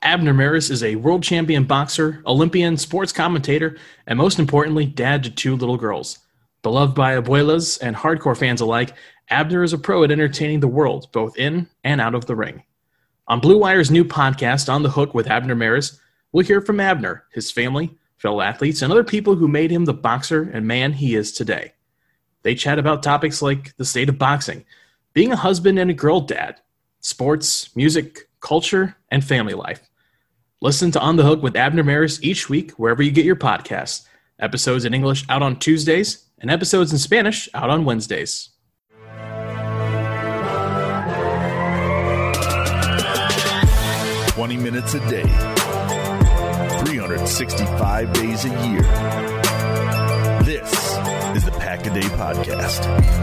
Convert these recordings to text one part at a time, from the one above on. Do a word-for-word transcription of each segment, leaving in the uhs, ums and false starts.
Abner Maris is a world champion boxer, Olympian, sports commentator, and most importantly, dad to two little girls. Beloved by abuelas and hardcore fans alike, Abner is a pro at entertaining the world, both in and out of the ring. On Blue Wire's new podcast, On the Hook with Abner Maris, we'll hear from Abner, his family, fellow athletes, and other people who made him the boxer and man he is today. They chat about topics like the state of boxing, being a husband and a girl dad, sports, music, culture, and family life. Listen to On the Hook with Abner Maris each week wherever you get your podcasts. Episodes in English out on Tuesdays and episodes in Spanish out on Wednesdays. twenty minutes a day, three hundred sixty-five days a year. This is the Pack-A-Day Podcast.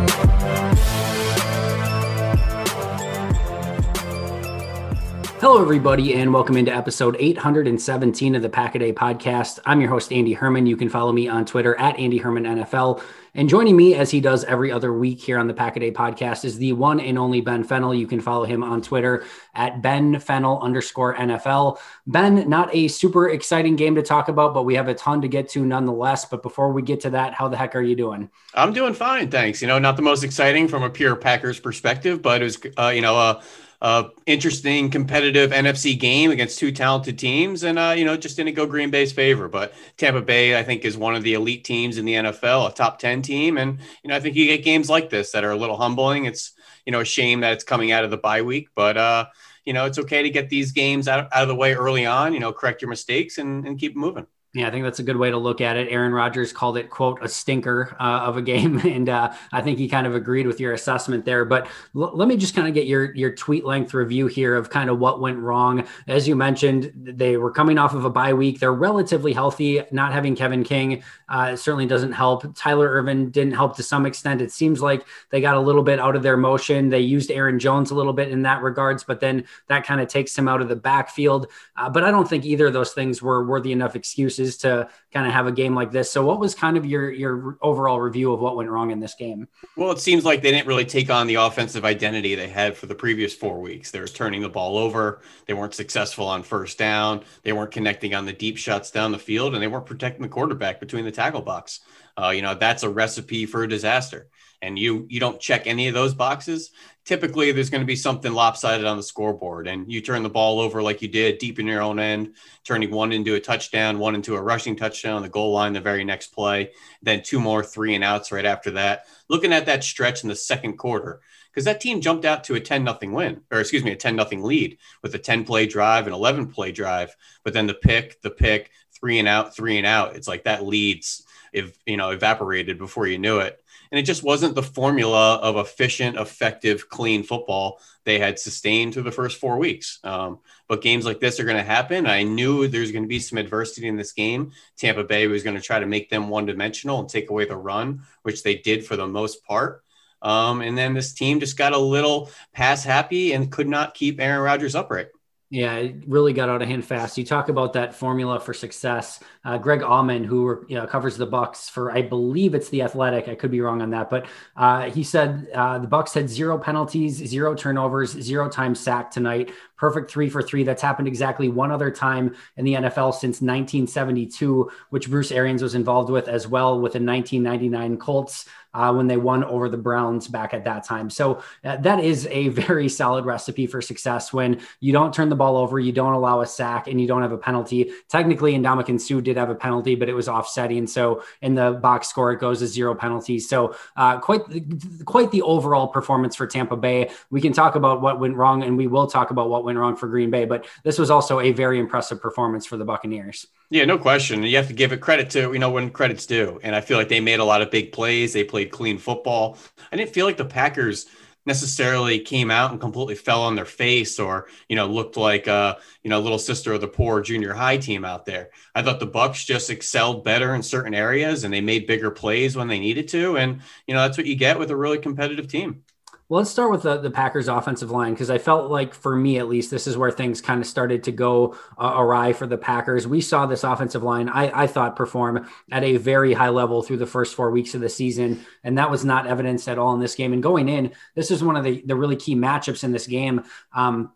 Hello, everybody, and welcome into episode eight hundred seventeen of the Pack-A-Day Podcast. I'm your host, Andy Herman. You can follow me on Twitter at Andy Herman N F L. And joining me, as he does every other week here on the Pack-A-Day Podcast, is the one and only Ben Fennell. You can follow him on Twitter at Ben Fennell underscore N F L. Ben, not a super exciting game to talk about, but we have a ton to get to nonetheless. But before we get to that, how the heck are you doing? I'm doing fine, thanks. You know, not the most exciting from a pure Packers perspective, but it was, uh, you know, uh, Uh, interesting competitive N F C game against two talented teams, and uh, you know, just didn't go Green Bay's favor. But Tampa Bay, I think, is one of the elite teams in the N F L, a top ten team, and you know, I think you get games like this that are a little humbling. It's you know a shame that it's coming out of the bye week, but uh, you know, it's okay to get these games out, out of the way early on. You know, correct your mistakes and, and keep moving. Yeah, I think that's a good way to look at it. Aaron Rodgers called it, quote, a stinker uh, of a game. And uh, I think he kind of agreed with your assessment there. But l- let me just kind of get your, your tweet length review here of kind of what went wrong. As you mentioned, they were coming off of a bye week. They're relatively healthy. Not having Kevin King uh, certainly doesn't help. Tyler Ervin didn't help to some extent. It seems like they got a little bit out of their motion. They used Aaron Jones a little bit in that regards, but then that kind of takes him out of the backfield. Uh, but I don't think either of those things were worthy enough excuses to kind of have a game like this. So what was kind of your, your overall review of what went wrong in this game? Well, it seems like they didn't really take on the offensive identity they had for the previous four weeks. They were turning the ball over. They weren't successful on first down. They weren't connecting on the deep shots down the field, and they weren't protecting the quarterback between the tackle box. Uh, you know, that's a recipe for a disaster. And you, you don't check any of those boxes. Typically there's going to be something lopsided on the scoreboard, and you turn the ball over like you did deep in your own end, turning one into a touchdown, one into a rushing touchdown on the goal line the very next play, then two more three and outs right after that. Looking at that stretch in the second quarter, because that team jumped out to a ten nothing win, or excuse me, a ten nothing lead with a ten play drive, an eleven play drive, but then the pick, the pick, three and out, three and out. It's like that leads, if you know, evaporated before you knew it. And it just wasn't the formula of efficient, effective, clean football they had sustained through the first four weeks. Um, but games like this are going to happen. I knew there's going to be some adversity in this game. Tampa Bay was going to try to make them one-dimensional and take away the run, which they did for the most part. Um, and then this team just got a little pass happy and could not keep Aaron Rodgers upright. Yeah, it really got out of hand fast. You talk about that formula for success. Uh, Greg Auman, who you know, covers the Bucs for, I believe it's The Athletic. I could be wrong on that, but uh, he said uh, the Bucs had zero penalties, zero turnovers, zero times sacked tonight. Perfect three for three. That's happened exactly one other time in the N F L since nineteen seventy-two, which Bruce Arians was involved with as well with the nineteen ninety-nine Colts uh, when they won over the Browns back at that time. So uh, that is a very solid recipe for success when you don't turn the ball over, you don't allow a sack, and you don't have a penalty. Technically, Ndamukong Suh did have a penalty, but it was offsetting. So in the box score, it goes as zero penalties. So uh, quite, quite the overall performance for Tampa Bay. We can talk about what went wrong, and we will talk about what went wrong for Green Bay, but this was also a very impressive performance for the Buccaneers. Yeah, no question. You have to give it credit to, you know, when credit's due. And I feel like they made a lot of big plays. They played clean football. I didn't feel like the Packers necessarily came out and completely fell on their face or, you know, looked like a, you know, little sister of the poor junior high team out there. I thought the Bucs just excelled better in certain areas and they made bigger plays when they needed to. And, you know, that's what you get with a really competitive team. Well, let's start with the, the Packers offensive line, because I felt like, for me at least, this is where things kind of started to go uh, awry for the Packers. We saw this offensive line, I, I thought, perform at a very high level through the first four weeks of the season, and that was not evidenced at all in this game. And going in, this is one of the, the really key matchups in this game. Um,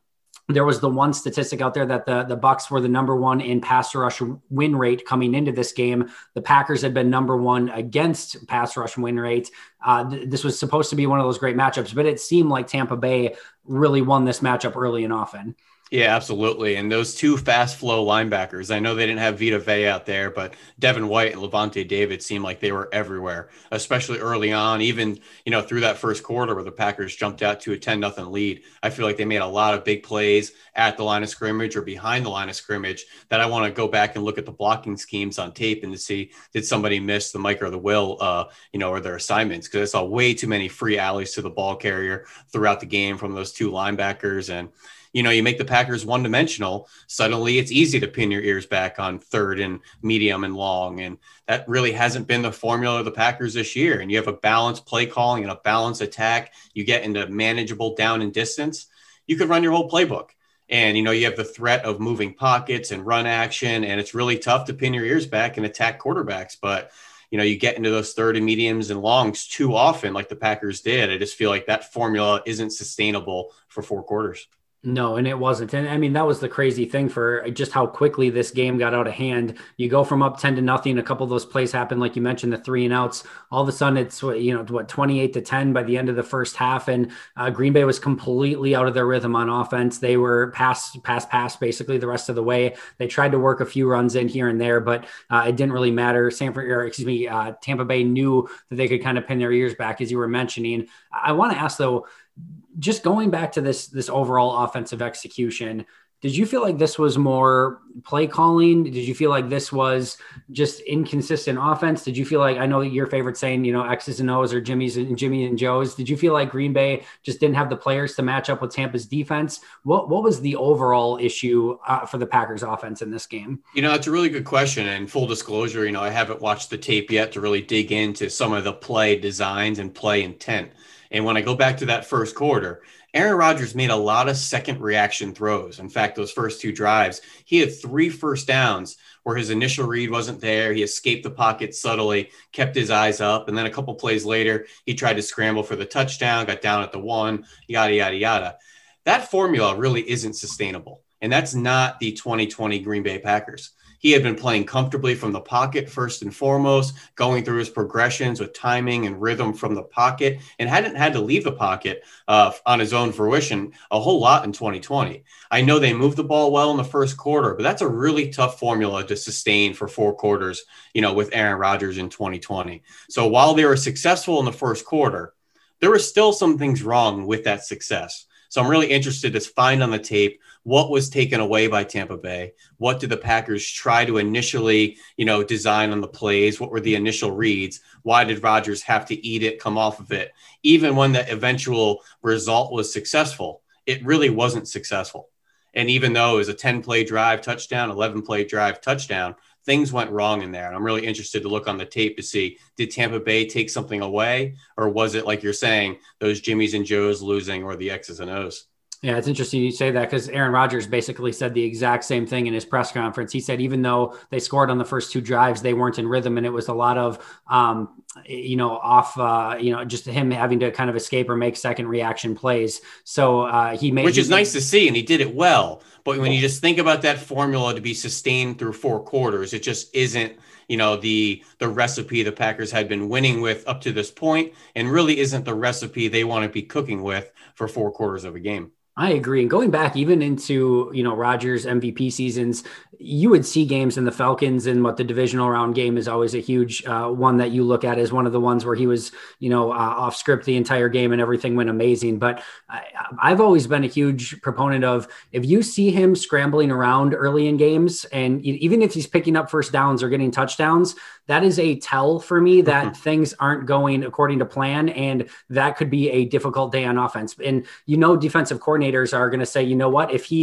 there was the one statistic out there that the, the Bucs were the number one in pass rush win rate coming into this game. The Packers had been number one against pass rush win rate. Uh, th- this was supposed to be one of those great matchups, but it seemed like Tampa Bay really won this matchup early and often. Yeah, absolutely. And those two fast flow linebackers, I know they didn't have Vita Vea out there, but Devin White and Levante David seemed like they were everywhere, especially early on, even, you know, through that first quarter where the Packers jumped out to a ten nothing lead. I feel like they made a lot of big plays at the line of scrimmage or behind the line of scrimmage that I want to go back and look at the blocking schemes on tape and to see, did somebody miss the Mike or the Will, uh, you know, or their assignments? Because I saw way too many free alleys to the ball carrier throughout the game from those two linebackers. And you know, you make the Packers one-dimensional, suddenly it's easy to pin your ears back on third and medium and long. And that really hasn't been the formula of the Packers this year. And you have a balanced play calling and a balanced attack. You get into manageable down and distance. You could run your whole playbook. And, you know, you have the threat of moving pockets and run action, and it's really tough to pin your ears back and attack quarterbacks. But, you know, you get into those third and mediums and longs too often like the Packers did. I just feel like that formula isn't sustainable for four quarters. No, and it wasn't. And I mean, that was the crazy thing for just how quickly this game got out of hand. You go from up ten to nothing. A couple of those plays happen, like you mentioned, the three and outs. All of a sudden it's, you know, what, twenty-eight to ten by the end of the first half. And uh, Green Bay was completely out of their rhythm on offense. They were pass, pass, pass basically the rest of the way. They tried to work a few runs in here and there, but uh, it didn't really matter. Sanford, or excuse me, uh, Tampa Bay knew that they could kind of pin their ears back, as you were mentioning. I want to ask though, just going back to this, this overall offensive execution, did you feel like this was more play calling? Did you feel like this was just inconsistent offense? Did you feel like, I know your favorite saying, you know, X's and O's or Jimmy's and Jimmy and Joe's. Did you feel like Green Bay just didn't have the players to match up with Tampa's defense? What what was the overall issue uh, for the Packers offense in this game? You know, it's a really good question. And full disclosure, you know, I haven't watched the tape yet to really dig into some of the play designs and play intent. And when I go back to that first quarter, Aaron Rodgers made a lot of second reaction throws. In fact, those first two drives, he had three first downs where his initial read wasn't there. He escaped the pocket subtly, kept his eyes up. And then a couple plays later, he tried to scramble for the touchdown, got down at the one, yada, yada, yada. That formula really isn't sustainable. And that's not the twenty twenty Green Bay Packers. He had been playing comfortably from the pocket first and foremost, going through his progressions with timing and rhythm from the pocket, and hadn't had to leave the pocket uh, on his own fruition a whole lot in twenty twenty. I know they moved the ball well in the first quarter, but that's a really tough formula to sustain for four quarters, you know, with Aaron Rodgers in twenty twenty. So while they were successful in the first quarter, there were still some things wrong with that success. So I'm really interested to find on the tape what was taken away by Tampa Bay. What did the Packers try to initially, you know, design on the plays? What were the initial reads? Why did Rodgers have to eat it, come off of it? Even when the eventual result was successful, it really wasn't successful. And even though it was a ten-play drive touchdown, eleven-play drive touchdown, things went wrong in there. And I'm really interested to look on the tape to see, did Tampa Bay take something away? Or was it, like you're saying, those Jimmys and Joes losing or the X's and O's? Yeah, it's interesting you say that because Aaron Rodgers basically said the exact same thing in his press conference. He said even though they scored on the first two drives, they weren't in rhythm, and it was a lot of, um, you know, off, uh, you know, just him having to kind of escape or make second reaction plays. So uh, he made, which is he, nice to see, and he did it well. But when you just think about that formula to be sustained through four quarters, it just isn't, you know, the the recipe the Packers had been winning with up to this point, and really isn't the recipe they want to be cooking with for four quarters of a game. I agree. And going back even into, you know, Rodgers M V P seasons, you would see games in the Falcons, and what the divisional round game is always a huge uh, one that you look at as one of the ones where he was, you know, uh, off script the entire game and everything went amazing. But I, I've always been a huge proponent of, if you see him scrambling around early in games, and even if he's picking up first downs or getting touchdowns, that is a tell for me that mm-hmm. things aren't going according to plan, and that could be a difficult day on offense. And, you know, defensive coordinators are going to say, you know what, if he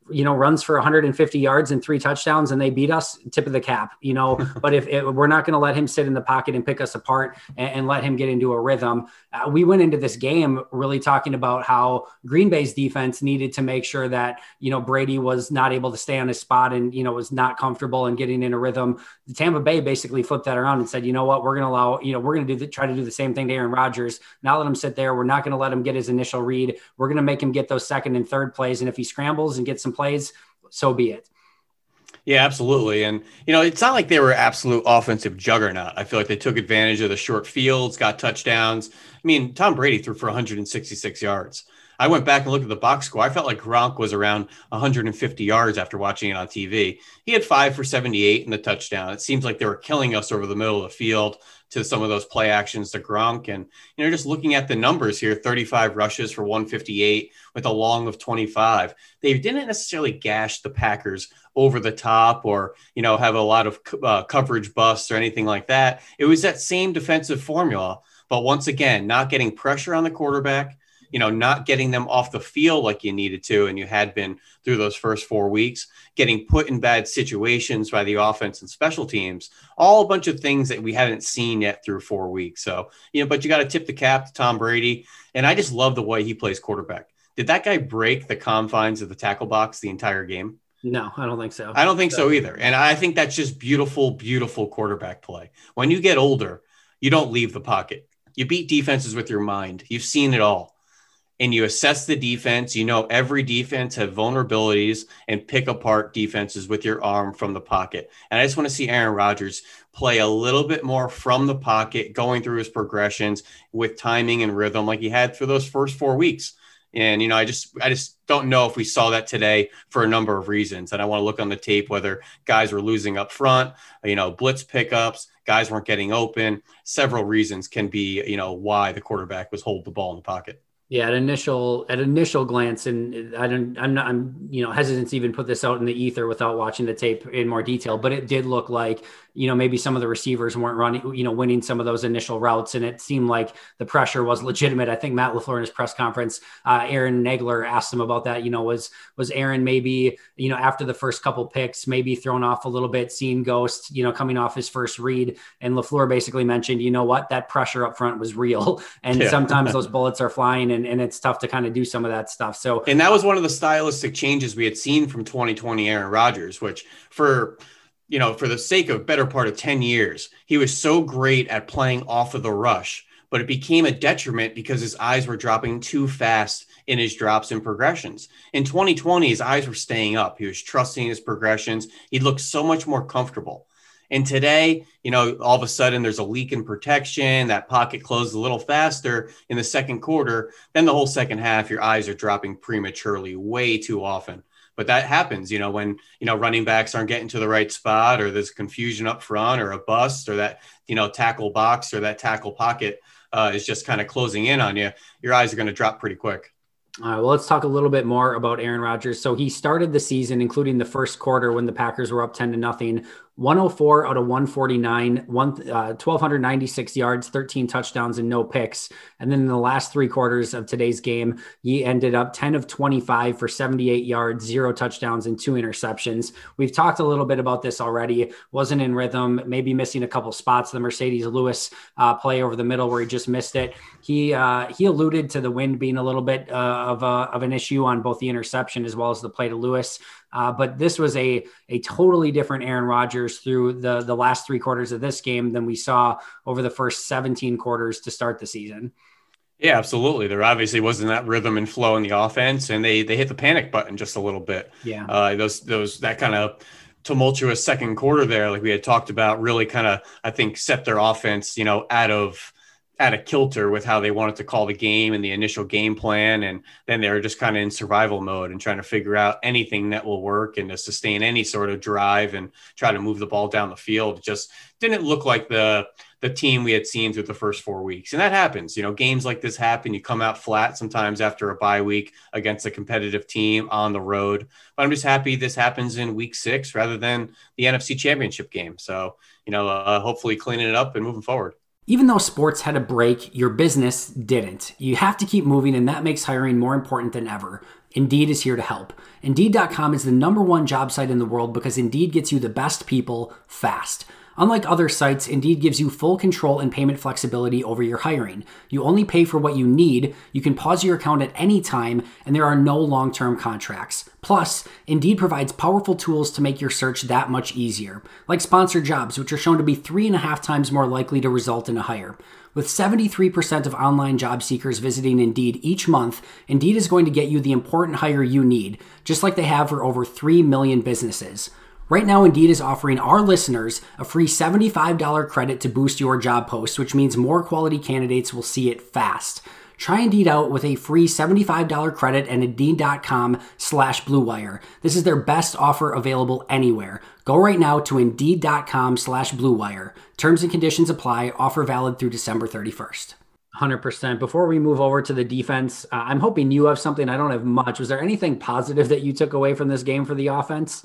you know, runs for one hundred fifty yards and three touchdowns and they beat us, tip of the cap, you know, but if it, we're not going to let him sit in the pocket and pick us apart and, and let him get into a rhythm. Uh, we went into this game really talking about how Green Bay's defense needed to make sure that, you know, Brady was not able to stay on his spot and, you know, was not comfortable and getting in a rhythm. The Tampa Bay basically flipped that around and said, you know what, we're going to allow, you know, we're going to do the, try to do the same thing to Aaron Rodgers. Not let him sit there. We're not going to let him get his initial read. We're going to make him get those second and third plays. And if he scrambles and gets some plays, so be it. Yeah, absolutely. And, you know, it's not like they were absolute offensive juggernaut. I feel like they took advantage of the short fields, got touchdowns. I mean, Tom Brady threw for one hundred sixty-six yards. I went back and looked at the box score. I felt like Gronk was around one hundred fifty yards after watching it on T V. He had five for seventy-eight in the touchdown. It seems like they were killing us over the middle of the field to some of those play actions to Gronk. And, you know, just looking at the numbers here, thirty-five rushes for one fifty-eight with a long of twenty-five. They didn't necessarily gash the Packers over the top or, you know, have a lot of uh, coverage busts or anything like that. It was that same defensive formula. But once again, not getting pressure on the quarterback, you know, not getting them off the field like you needed to, and you had been through those first four weeks, getting put in bad situations by the offense and special teams, all a bunch of things that we haven't seen yet through four weeks. So, you know, but you got to tip the cap to Tom Brady. And I just love the way he plays quarterback. Did that guy break the confines of the tackle box the entire game? No, I don't think so. I don't think so either. And I think that's just beautiful, beautiful quarterback play. When you get older, you don't leave the pocket. You beat defenses with your mind. You've seen it all. And you assess the defense. You know every defense have vulnerabilities and pick apart defenses with your arm from the pocket. And I just want to see Aaron Rodgers play a little bit more from the pocket, going through his progressions with timing and rhythm like he had for those first four weeks. And, you know, I just I just don't know if we saw that today for a number of reasons. And I want to look on the tape, whether guys were losing up front, you know, blitz pickups, guys weren't getting open. Several reasons can be, you know, why the quarterback was holding the ball in the pocket. Yeah, at initial at initial glance, and I don't, I'm not, I'm you know hesitant to even put this out in the ether without watching the tape in more detail. But it did look like, you know, maybe some of the receivers weren't running, you know, winning some of those initial routes, and it seemed like the pressure was legitimate. I think Matt LaFleur in his press conference, uh, Aaron Nagler asked him about that. You know, was was Aaron maybe, you know, after the first couple picks, maybe thrown off a little bit, seeing ghosts, you know, coming off his first read, and LaFleur basically mentioned, you know what, that pressure up front was real, and yeah. sometimes those bullets are flying. And And, and it's tough to kind of do some of that stuff. So, and that was one of the stylistic changes we had seen from twenty twenty Aaron Rodgers, which for, you know, for the sake of better part of ten years, he was so great at playing off of the rush, but it became a detriment because his eyes were dropping too fast in his drops and progressions. In twenty twenty, his eyes were staying up. He was trusting his progressions. He looked so much more comfortable. And today, you know, all of a sudden there's a leak in protection, that pocket closed a little faster in the second quarter. Then the whole second half, your eyes are dropping prematurely way too often. But that happens, you know, when, you know, running backs aren't getting to the right spot, or there's confusion up front, or a bust, or that, you know, tackle box or that tackle pocket uh, is just kind of closing in on you. Your eyes are going to drop pretty quick. All right, well, let's talk a little bit more about Aaron Rodgers. So he started the season, including the first quarter when the Packers were up ten to nothing, one oh four out of one forty-nine, one, uh, one thousand two hundred ninety-six yards, thirteen touchdowns and no picks. And then in the last three quarters of today's game, he ended up ten of twenty-five for seventy-eight yards, zero touchdowns and two interceptions. We've talked a little bit about this already. Wasn't in rhythm, maybe missing a couple spots. The Mercedes Lewis uh, play over the middle where he just missed it. He uh, he alluded to the wind being a little bit uh, of, a, of an issue on both the interception as well as the play to Lewis. Uh, but this was a a totally different Aaron Rodgers through the, the last three quarters of this game than we saw over the first seventeen quarters to start the season. Yeah, absolutely. There obviously wasn't that rhythm and flow in the offense, and they they hit the panic button just a little bit. Yeah, uh, those those that kind of tumultuous second quarter there, like we had talked about, really kind of, I think, set their offense, you know, out of out of kilter with how they wanted to call the game and the initial game plan. And then they were just kind of in survival mode and trying to figure out anything that will work and to sustain any sort of drive and try to move the ball down the field. It just didn't look like the, the team we had seen through the first four weeks. And that happens, you know, games like this happen. You come out flat sometimes after a bye week against a competitive team on the road, but I'm just happy this happens in week six rather than the N F C Championship game. So, you know, uh, hopefully cleaning it up and moving forward. Even though sports had a break, your business didn't. You have to keep moving, and that makes hiring more important than ever. Indeed is here to help. Indeed dot com is the number one job site in the world because Indeed gets you the best people fast. Unlike other sites, Indeed gives you full control and payment flexibility over your hiring. You only pay for what you need, you can pause your account at any time, and there are no long-term contracts. Plus, Indeed provides powerful tools to make your search that much easier, like sponsored jobs, which are shown to be three and a half times more likely to result in a hire. With seventy-three percent of online job seekers visiting Indeed each month, Indeed is going to get you the important hire you need, just like they have for over three million businesses. Right now, Indeed is offering our listeners a free seventy-five dollars credit to boost your job post, which means more quality candidates will see it fast. Try Indeed out with a free seventy-five dollars credit at Indeed.com slash Blue Wire. This is their best offer available anywhere. Go right now to Indeed.com slash Blue Wire. Terms and conditions apply. Offer valid through December thirty-first. one hundred percent. Before we move over to the defense, uh, I'm hoping you have something. I don't have much. Was there anything positive that you took away from this game for the offense?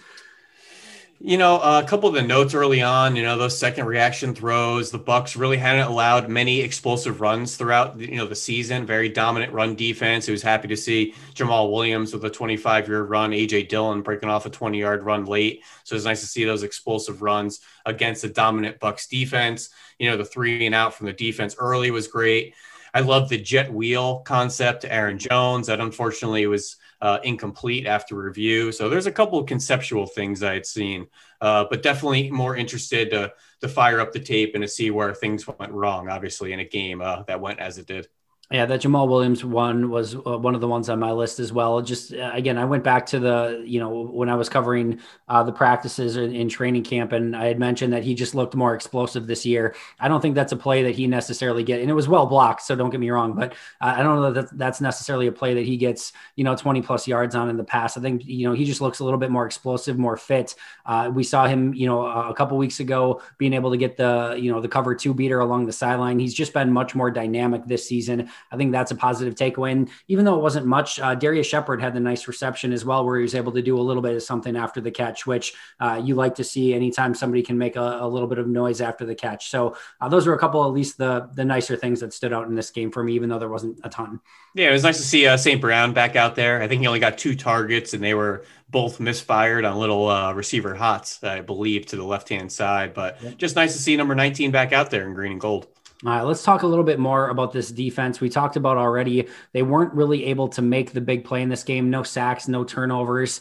You know, a couple of the notes early on, you know, those second reaction throws, the Bucs really hadn't allowed many explosive runs throughout, you know, the season. Very dominant run defense. It was happy to see Jamal Williams with a twenty-five-yard run, A J Dillon breaking off a twenty-yard run late. So it's nice to see those explosive runs against the dominant Bucs defense. You know, the three and out from the defense early was great. I love the jet wheel concept to Aaron Jones. That unfortunately was uh, incomplete after review. So there's a couple of conceptual things I had seen, uh, but definitely more interested to to fire up the tape and to see where things went wrong, obviously, in a game uh, that went as it did. Yeah, that Jamal Williams one was uh, one of the ones on my list as well. Just uh, again, I went back to the, you know, when I was covering uh, the practices in, in training camp, and I had mentioned that he just looked more explosive this year. I don't think that's a play that he necessarily get, and it was well blocked, so don't get me wrong, but uh, I don't know that that's necessarily a play that he gets, you know, twenty plus yards on in the past. I think, you know, he just looks a little bit more explosive, more fit. Uh, we saw him, you know, a couple weeks ago being able to get the, you know, the cover two beater along the sideline. He's just been much more dynamic this season. I think that's a positive takeaway. And even though it wasn't much, uh, Darius Shepard had the nice reception as well, where he was able to do a little bit of something after the catch, which uh, you like to see anytime somebody can make a, a little bit of noise after the catch. So uh, those were a couple, at least the the nicer things that stood out in this game for me, even though there wasn't a ton. Yeah, it was nice to see uh, Saint Brown back out there. I think he only got two targets, and they were both misfired on little uh, receiver hots, I believe, to the left-hand side. But yep. Just nice to see number nineteen back out there in green and gold. All right, let's talk a little bit more about this defense. We talked about already, they weren't really able to make the big play in this game. No sacks, no turnovers.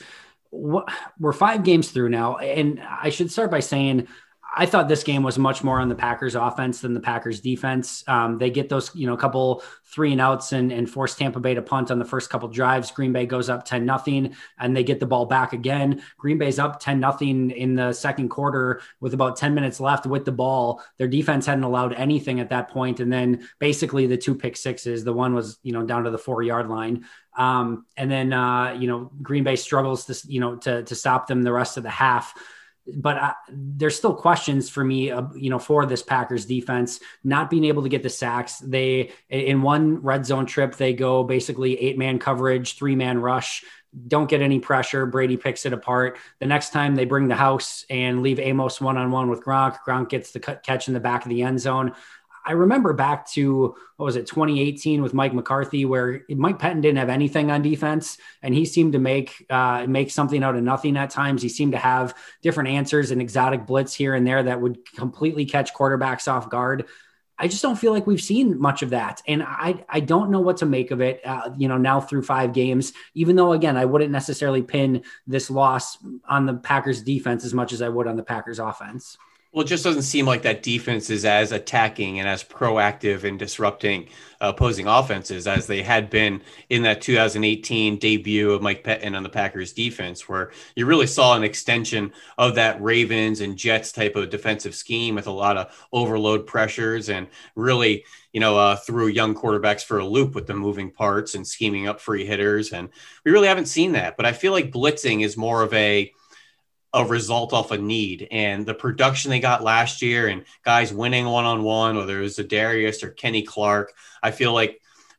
We're five games through now, and I should start by saying I thought this game was much more on the Packers offense than the Packers defense. Um, they get those, you know, a couple three and outs and, and force Tampa Bay to punt on the first couple drives. Green Bay goes up ten nothing and they get the ball back again. Green Bay's up ten nothing in the second quarter with about ten minutes left with the ball. Their defense hadn't allowed anything at that point. And then basically the two pick sixes, the one was, you know, down to the four yard line. Um, and then, uh, you know, Green Bay struggles to, you know, to, to stop them the rest of the half. But uh, there's still questions for me, uh, you know, for this Packers defense, not being able to get the sacks. They, in one red zone trip, they go basically eight man coverage, three man rush, don't get any pressure. Brady picks it apart. The next time they bring the house and leave Amos one-on-one with Gronk. Gronk gets the catch in the back of the end zone. I remember back to, what was it, twenty eighteen with Mike McCarthy, where Mike Pettin didn't have anything on defense, and he seemed to make uh, make something out of nothing at times. He seemed to have different answers and exotic blitz here and there that would completely catch quarterbacks off guard. I just don't feel like we've seen much of that. And I, I don't know what to make of it, uh, you know, now through five games, even though, again, I wouldn't necessarily pin this loss on the Packers defense as much as I would on the Packers offense. Well, it just doesn't seem like that defense is as attacking and as proactive in disrupting uh, opposing offenses as they had been in that two thousand eighteen debut of Mike Pettin on the Packers defense, where you really saw an extension of that Ravens and Jets type of defensive scheme with a lot of overload pressures and really, you know, uh, threw young quarterbacks for a loop with the moving parts and scheming up free hitters. And we really haven't seen that. But I feel like blitzing is more of a a result off a need, and the production they got last year and guys winning one-on-one, whether it was Zadarius or Kenny Clark, I feel like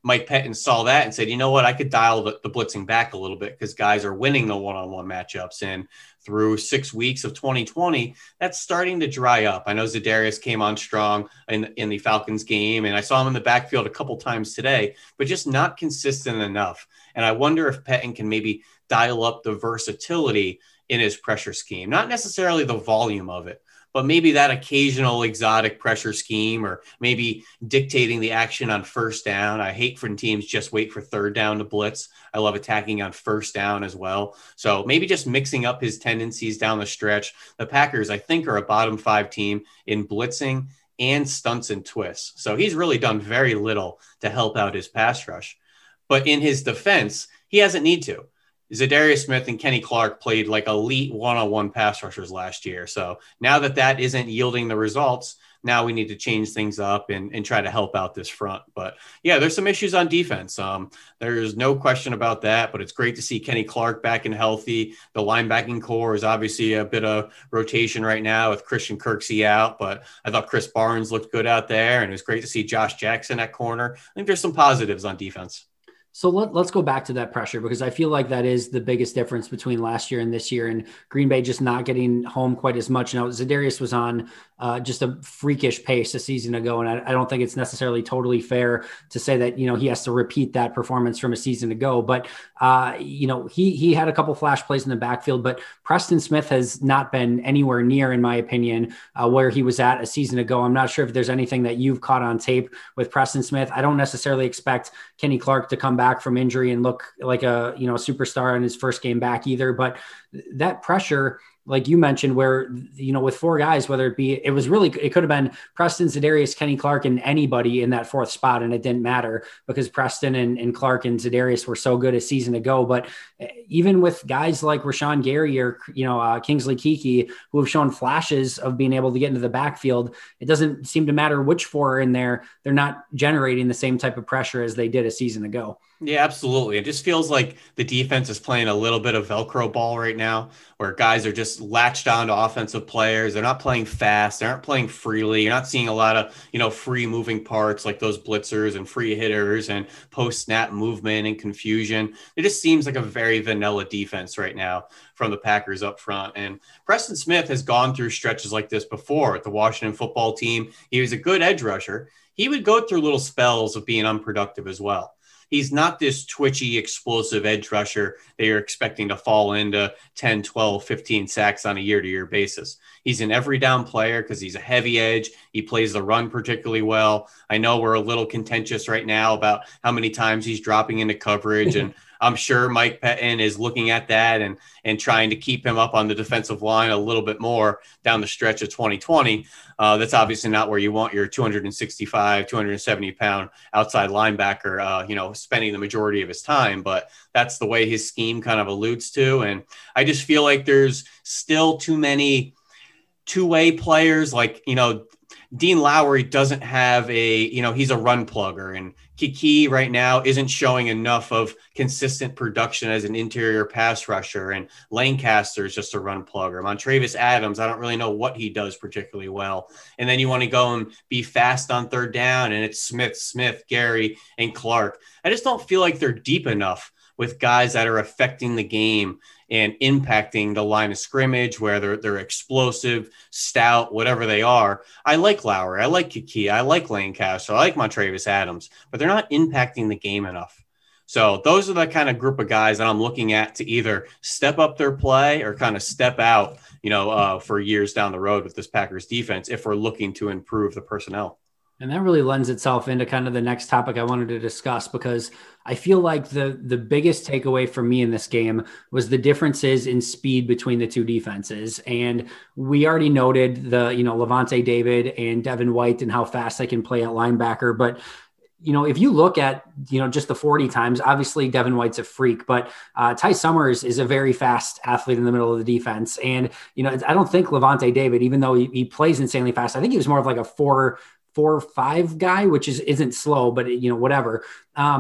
Mike Pettin saw that and said, you know what, I could dial the, the blitzing back a little bit because guys are winning the one-on-one matchups. And through six weeks of twenty twenty, that's starting to dry up. I know Za'Darius came on strong in, in the Falcons game, and I saw him in the backfield a couple times today, but just not consistent enough. And I wonder if Pettin can maybe dial up the versatility in his pressure scheme, not necessarily the volume of it, but maybe that occasional exotic pressure scheme, or maybe dictating the action on first down. I hate when teams just wait for third down to blitz. I love attacking on first down as well. So maybe just mixing up his tendencies down the stretch. The Packers, I think, are a bottom five team in blitzing and stunts and twists. So he's really done very little to help out his pass rush. But in his defense, he hasn't need to. Za'Darius Smith and Kenny Clark played like elite one-on-one pass rushers last year. So now that that isn't yielding the results, now we need to change things up and, and try to help out this front. But yeah, there's some issues on defense. Um, there's no question about that, but it's great to see Kenny Clark back and healthy. The linebacking core is obviously a bit of rotation right now with Christian Kirksey out, but I thought Chris Barnes looked good out there, and it was great to see Josh Jackson at corner. I think there's some positives on defense. So let, let's go back to that pressure, because I feel like that is the biggest difference between last year and this year, and Green Bay just not getting home quite as much. Now, Za'Darius was on uh, just a freakish pace a season ago, and I, I don't think it's necessarily totally fair to say that, you know, he has to repeat that performance from a season ago. But, uh, you know, he he had a couple flash plays in the backfield, but Preston Smith has not been anywhere near, in my opinion, uh, where he was at a season ago. I'm not sure if there's anything that you've caught on tape with Preston Smith. I don't necessarily expect Kenny Clark to come back back from injury and look like a, you know, superstar in his first game back either. But that pressure, like you mentioned, where, you know, with four guys, whether it be, it was really, it could have been Preston, Za'Darius, Kenny Clark, and anybody in that fourth spot. And it didn't matter because Preston and, and Clark and Za'Darius were so good a season ago. But even with guys like Rashawn Gary or, you know, uh, Kingsley Keke, who have shown flashes of being able to get into the backfield, it doesn't seem to matter which four are in there. They're not generating the same type of pressure as they did a season ago. Yeah, absolutely. It just feels like the defense is playing a little bit of Velcro ball right now, where guys are just latched on to offensive players. They're not playing fast. They aren't playing freely. You're not seeing a lot of, you know, free moving parts like those blitzers and free hitters and post-snap movement and confusion. It just seems like a very vanilla defense right now from the Packers up front. And Preston Smith has gone through stretches like this before at the Washington football team. He was a good edge rusher. He would go through little spells of being unproductive as well. He's not this twitchy, explosive edge rusher that you're expecting to fall into ten, twelve, fifteen sacks on a year-to-year basis. He's an every down player because he's a heavy edge. He plays the run particularly well. I know we're a little contentious right now about how many times he's dropping into coverage, and I'm sure Mike Pettin is looking at that and, and trying to keep him up on the defensive line a little bit more down the stretch of twenty twenty. Uh, that's obviously not where you want your two sixty-five, two seventy pound outside linebacker, uh, you know, spending the majority of his time, but that's the way his scheme kind of alludes to. And I just feel like there's still too many two-way players. Like, you know, Dean Lowry doesn't have a, you know, he's a run plugger, and Keke right now isn't showing enough of consistent production as an interior pass rusher, and Lancaster is just a run plugger. Montravius Adams, I don't really know what he does particularly well. And then you want to go and be fast on third down, and it's Smith, Smith, Gary, and Clark. I just don't feel like they're deep enough with guys that are affecting the game and impacting the line of scrimmage, where they're, they're explosive, stout, whatever they are. I like Lowry. I like Keke. I like Lancaster. I like Montravius Adams, but they're not impacting the game enough. So those are the kind of group of guys that I'm looking at to either step up their play or kind of step out, you know, uh, for years down the road with this Packers defense if we're looking to improve the personnel. And that really lends itself into kind of the next topic I wanted to discuss, because I feel like the the biggest takeaway for me in this game was the differences in speed between the two defenses. And we already noted the, you know, Levante David and Devin White and how fast they can play at linebacker. But, you know, if you look at, you know, just the forty times, obviously Devin White's a freak, but uh, Ty Summers is a very fast athlete in the middle of the defense. And, you know, I don't think Levante David, even though he, he plays insanely fast, I think he was more of like a four, four, five guy, which is, isn't slow, but you know, whatever. Um,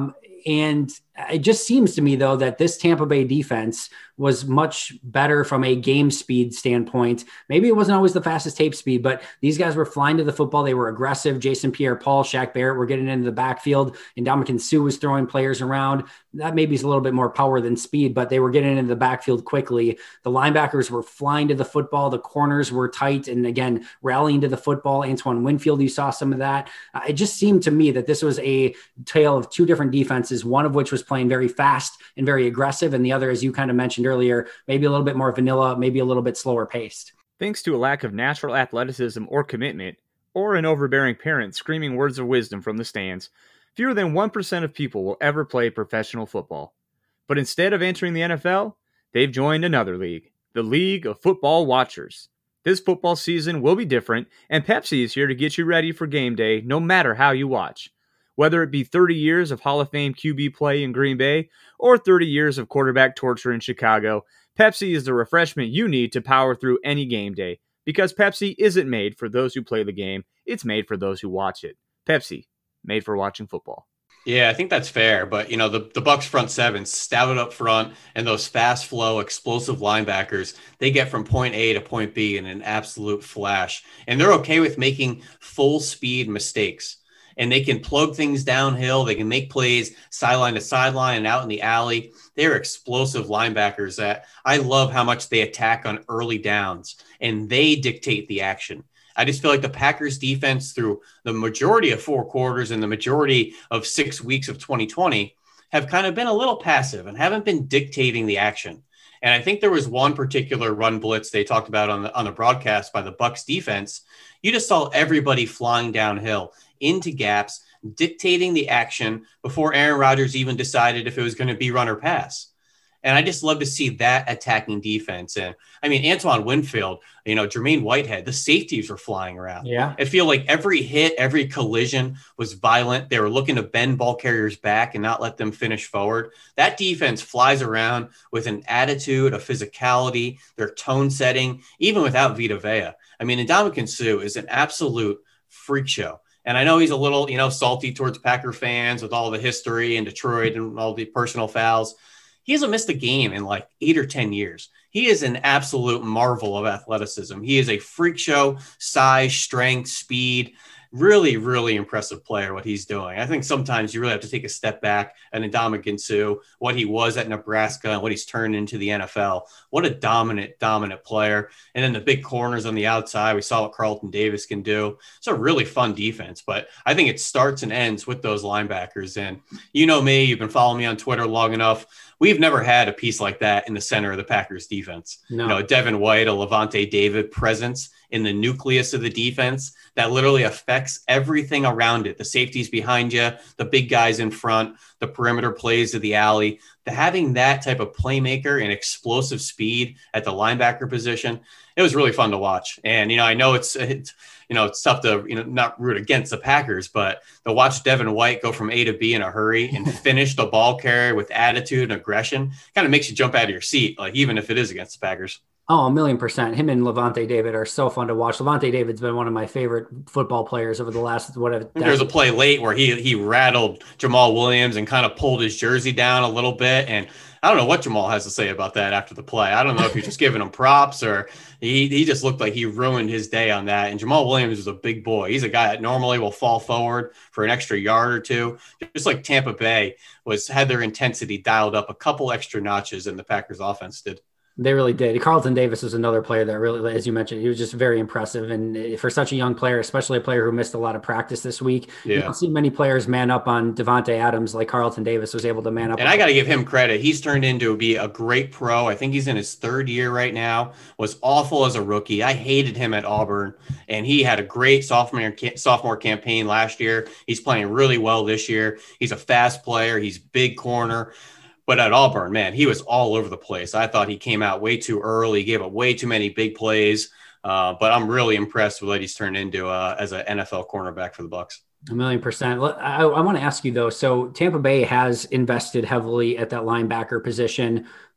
And it just seems to me, though, that this Tampa Bay defense was much better from a game speed standpoint. Maybe it wasn't always the fastest tape speed, but these guys were flying to the football. They were aggressive. Jason Pierre-Paul, Shaq Barrett were getting into the backfield, and Ndamukong Suh was throwing players around. That maybe is a little bit more power than speed, but they were getting into the backfield quickly. The linebackers were flying to the football. The corners were tight and, again, rallying to the football. Antoine Winfield, you saw some of that. Uh, it just seemed to me that this was a tale of two different defenses, one of which was playing very fast and very aggressive, and the other, as you kind of mentioned earlier, maybe a little bit more vanilla, maybe a little bit slower paced. Thanks to a lack of natural athleticism or commitment, or an overbearing parent screaming words of wisdom from the stands, fewer than one percent of people will ever play professional football. But instead of entering the N F L, they've joined another league, the League of Football Watchers. This football season will be different, and Pepsi is here to get you ready for game day no matter how you watch. Whether it be thirty years of Hall of Fame Q B play in Green Bay or thirty years of quarterback torture in Chicago, Pepsi is the refreshment you need to power through any game day. Because Pepsi isn't made for those who play the game, it's made for those who watch it. Pepsi, made for watching football. Yeah, I think that's fair. But, you know, the, the Bucs front seven, stout up front, and those fast flow, explosive linebackers, they get from point A to point B in an absolute flash. And they're okay with making full speed mistakes. And they can plug things downhill. They can make plays sideline to sideline and out in the alley. They're explosive linebackers that I love how much they attack on early downs, and they dictate the action. I just feel like the Packers defense through the majority of four quarters and the majority of six weeks of twenty twenty have kind of been a little passive and haven't been dictating the action. And I think there was one particular run blitz they talked about on the, on the broadcast by the Bucs defense. You just saw everybody flying downhill into gaps, dictating the action before Aaron Rodgers even decided if it was going to be run or pass. And I just love to see that attacking defense. And I mean, Antoine Winfield, you know, Jermaine Whitehead, the safeties were flying around. Yeah. I feel like every hit, every collision was violent. They were looking to bend ball carriers back and not let them finish forward. That defense flies around with an attitude, a physicality, their tone setting, even without Vita Vea. I mean, Ndamukong Suh is an absolute freak show. And I know he's a little, you know, salty towards Packer fans with all the history in Detroit and all the personal fouls. He hasn't missed a game in like eight or ten years. He is an absolute marvel of athleticism. He is a freak show, size, strength, speed. Really, really impressive player, what he's doing. I think sometimes you really have to take a step back and Ndamukong Suh, what he was at Nebraska and what he's turned into the N F L. What a dominant, dominant player. And then the big corners on the outside, we saw what Carlton Davis can do. It's a really fun defense, but I think it starts and ends with those linebackers. And you know me, you've been following me on Twitter long enough. We've never had a piece like that in the center of the Packers defense. No. You know, Devin White, a Levante David presence in the nucleus of the defense that literally affects everything around it. The safeties behind you, the big guys in front, the perimeter plays of the alley. The, having that type of playmaker and explosive speed at the linebacker position, it was really fun to watch. And, you know, I know it's, it's you know, it's tough to, you know, not root against the Packers, but to watch Devin White go from A to B in a hurry and finish the ball carrier with attitude and aggression kind of makes you jump out of your seat, like even if it is against the Packers. Oh, a million percent. Him and Levante David are so fun to watch. Levante David's been one of my favorite football players over the last, whatever. There's a play late where he he rattled Jamal Williams and kind of pulled his jersey down a little bit. And I don't know what Jamal has to say about that after the play. I don't know if he's just giving him props or he, he just looked like he ruined his day on that. And Jamal Williams is a big boy. He's a guy that normally will fall forward for an extra yard or two, just like Tampa Bay was had their intensity dialed up a couple extra notches than the Packers offense did. They really did. Carlton Davis was another player that really, as you mentioned, he was just very impressive. And for such a young player, especially a player who missed a lot of practice this week, yeah. You don't see many players man up on Devontae Adams like Carlton Davis was able to man up. And I got to give him credit. He's turned into be a great pro. I think he's in his third year right now. Was awful as a rookie. I hated him at Auburn, and he had a great sophomore sophomore campaign last year. He's playing really well this year. He's a fast player. He's big corner. But at Auburn, man, he was all over the place. I thought he came out way too early, gave up way too many big plays. Uh, but I'm really impressed with what he's turned into uh, as an N F L cornerback for the Bucs. A million percent. I, I want to ask you, though. So Tampa Bay has invested heavily at that linebacker position.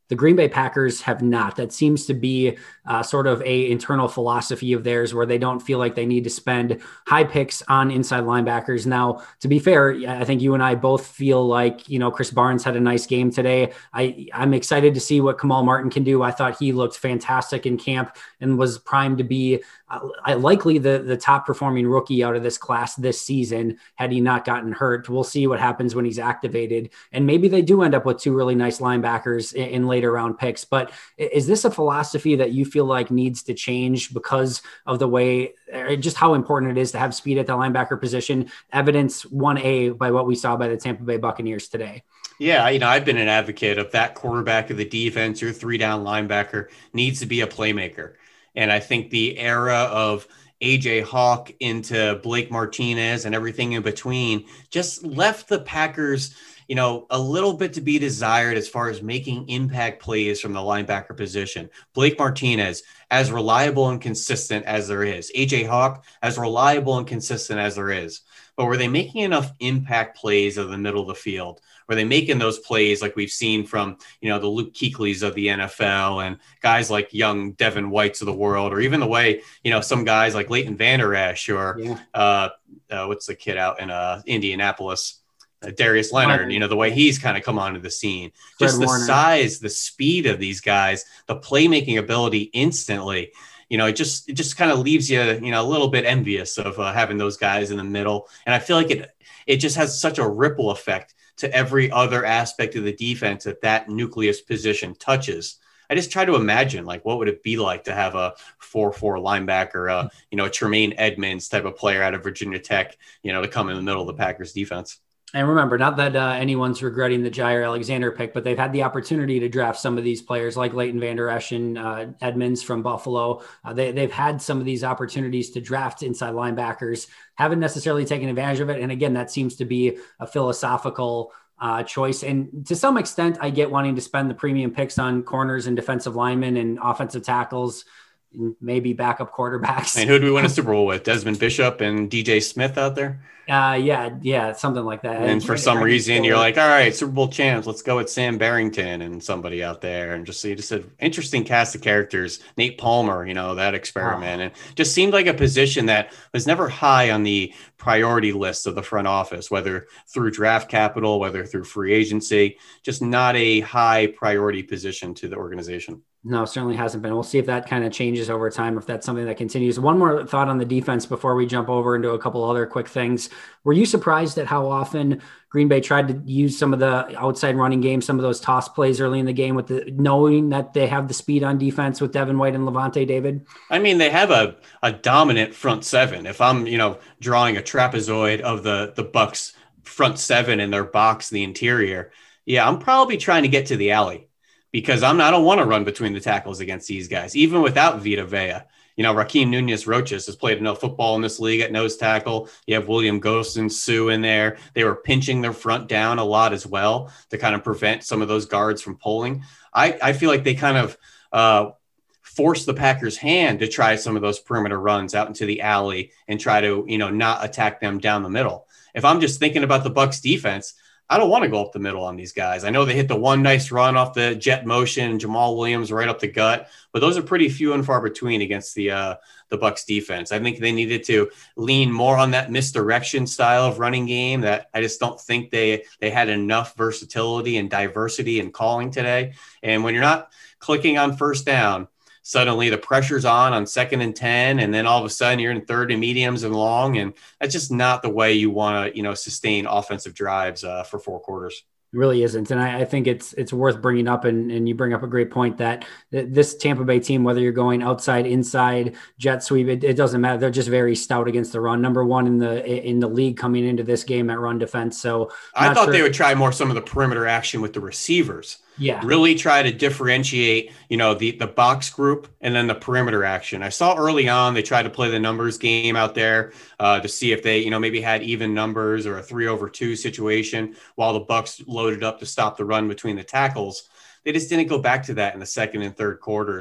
The Green Bay Packers have not. That seems to be uh, sort of a internal philosophy of theirs where they don't feel like they need to spend high picks on inside linebackers. Now, to be fair, I think you and I both feel like, you know, Chris Barnes had a nice game today. I, I'm excited to see what Kamal Martin can do. I thought he looked fantastic in camp and was primed to be uh, likely the, the top performing rookie out of this class this season had he not gotten hurt. We'll see what happens when he's activated. And maybe they do end up with two really nice linebackers in, in later round picks. But is this a philosophy that you feel like needs to change because of the way, just how important it is to have speed at the linebacker position? Evidence one A by what we saw by the Tampa Bay Buccaneers today. Yeah, you know, I've been an advocate of that quarterback of the defense, your three down linebacker needs to be a playmaker. And I think the era of A J Hawk into Blake Martinez and everything in between just left the Packers, you know, a little bit to be desired as far as making impact plays from the linebacker position. Blake Martinez, as reliable and consistent as there is. A J Hawk, as reliable and consistent as there is. But were they making enough impact plays of the middle of the field? Were they making those plays like we've seen from, you know, the Luke Kuechly's of the N F L and guys like young Devin Whites of the world, or even the way, you know, some guys like Leighton Vander Esch or yeah. uh, uh, what's the kid out in uh, Indianapolis, uh, Darius Leonard, Leonard, you know, the way he's kind of come onto the scene, Fred just the Warner. size, the speed of these guys, the playmaking ability instantly. You know, it just it just kind of leaves you, you know, a little bit envious of uh, having those guys in the middle. And I feel like it it just has such a ripple effect to every other aspect of the defense that that nucleus position touches. I just try to imagine, like, what would it be like to have a four four linebacker, uh, you know, a Tremaine Edmonds type of player out of Virginia Tech, you know, to come in the middle of the Packers defense. And remember, not that uh, anyone's regretting the Jair Alexander pick, but they've had the opportunity to draft some of these players like Leighton Vander Esch and uh, Edmonds from Buffalo. Uh, they, they've had some of these opportunities to draft inside linebackers, haven't necessarily taken advantage of it. And again, that seems to be a philosophical uh, choice. And to some extent, I get wanting to spend the premium picks on corners and defensive linemen and offensive tackles, and maybe backup quarterbacks. And who do we win a Super Bowl with? Desmond Bishop and D J Smith out there? Uh, yeah, yeah, something like that. And for some reason, you're like, all right, Super Bowl champs, let's go with Sam Barrington and somebody out there. And just so you just said, interesting cast of characters. Nate Palmer, you know, that experiment. Wow. And just seemed like a position that was never high on the priority list of the front office, whether through draft capital, whether through free agency, just not a high priority position to the organization. No, certainly hasn't been. We'll see if that kind of changes over time, if that's something that continues. One more thought on the defense before we jump over into a couple other quick things. Were you surprised at how often Green Bay tried to use some of the outside running game, some of those toss plays early in the game, with the knowing that they have the speed on defense with Devin White and Levante David? I mean, they have a, a dominant front seven. If I'm, you know, drawing a trapezoid of the, the Bucs front seven in their box, the interior, yeah, I'm probably trying to get to the alley. Because I'm not, I don't want to run between the tackles against these guys, even without Vita Vea. You know, Raheem Nunez-Roches has played enough football in this league at nose tackle. You have William Gostin, Sue in there. They were pinching their front down a lot as well to kind of prevent some of those guards from pulling. I, I feel like they kind of uh, forced the Packers' hand to try some of those perimeter runs out into the alley and try to, you know, not attack them down the middle. If I'm just thinking about the Bucs defense, I don't want to go up the middle on these guys. I know they hit the one nice run off the jet motion, Jamal Williams right up the gut, but those are pretty few and far between against the uh, the Bucs defense. I think they needed to lean more on that misdirection style of running game that I just don't think they they had enough versatility and diversity in calling today. And when you're not clicking on first down, suddenly the pressure's on on second and ten, and then all of a sudden you're in third and mediums and long, and that's just not the way you want to, you know, sustain offensive drives uh, for four quarters. It really isn't. And I, I think it's it's worth bringing up, and, and you bring up a great point that th- this Tampa Bay team, whether you're going outside, inside, jet sweep, it, it doesn't matter. They're just very stout against the run. Number one in the in the league coming into this game at run defense. So I thought sure. they would try more some of the perimeter action with the receivers. Yeah. Really try to differentiate, you know, the, the box group and then the perimeter action. I saw early on, they tried to play the numbers game out there uh, to see if they, you know, maybe had even numbers or a three over two situation while the Bucs loaded up to stop the run between the tackles. They just didn't go back to that in the second and third quarters.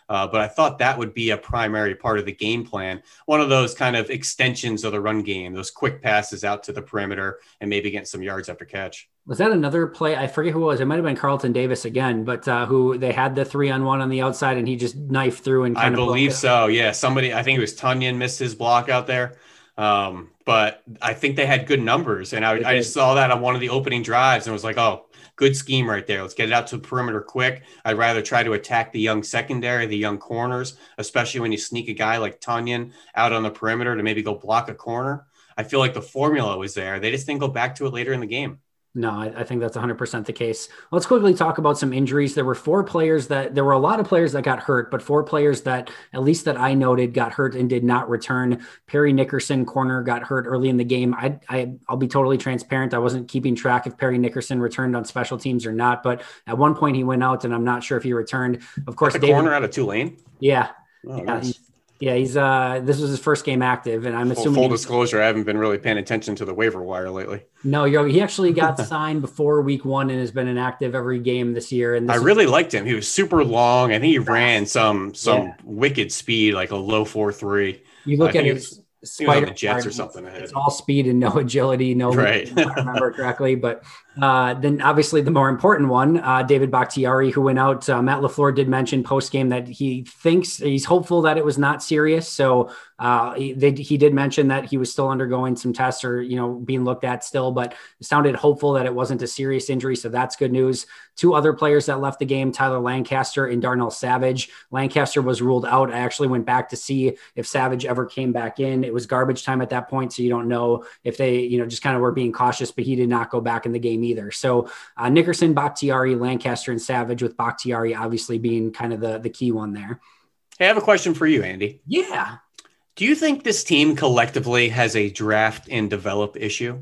Uh, but I thought that would be a primary part of the game plan. One of those kind of extensions of the run game, those quick passes out to the perimeter and maybe getting some yards after catch. Was that another play? I forget who it was. It might have been Carlton Davis again, but uh, who they had the three on one on the outside and he just knifed through and kind I of believe so. Yeah. Somebody, I think it was Tunyon missed his block out there. Um, but I think they had good numbers and I, I just saw that on one of the opening drives and was like, oh, good scheme right there. Let's get it out to the perimeter quick. I'd rather try to attack the young secondary, the young corners, especially when you sneak a guy like Tunyon out on the perimeter to maybe go block a corner. I feel like the formula was there. They just didn't go back to it later in the game. No, I, I think that's one hundred percent the case. Let's quickly talk about some injuries. There were four players that there were a lot of players that got hurt, but four players that, at least that I noted, got hurt and did not return. Perry Nickerson, corner, got hurt early in the game. I, I, I'll be totally transparent. I wasn't keeping track if Perry Nickerson returned on special teams or not, but at one point he went out and I'm not sure if he returned. Of course, the David, corner out of Tulane. Yeah. Oh, yeah nice. Yeah, he's uh this was his first game active, and I'm full, assuming full disclosure, I haven't been really paying attention to the waiver wire lately. No, yo, he actually got signed before week one and has been inactive every game this year. And this I is, really liked him. He was super long. I think he ran some some yeah. wicked speed, like a low four three. You look I at think his He was on spider the Jets card, or something ahead. It's all speed and no agility, no, Right. if I remember correctly. But uh, then obviously the more important one, uh, David Bakhtiari, who went out. Uh, Matt LaFleur did mention post game that he thinks he's hopeful that it was not serious. So uh, he, they, he did mention that he was still undergoing some tests or, you know, being looked at still, but it sounded hopeful that it wasn't a serious injury. So that's good news. Two other players that left the game, Tyler Lancaster and Darnell Savage. Lancaster was ruled out. I actually went back to see if Savage ever came back in. It was garbage time at that point. So you don't know if they, you know, just kind of were being cautious, but he did not go back in the game either. So uh, Nickerson, Bakhtiari, Lancaster, and Savage, with Bakhtiari obviously being kind of the, the key one there. Hey, I have a question for you, Andy. Yeah. Do you think this team collectively has a draft and develop issue?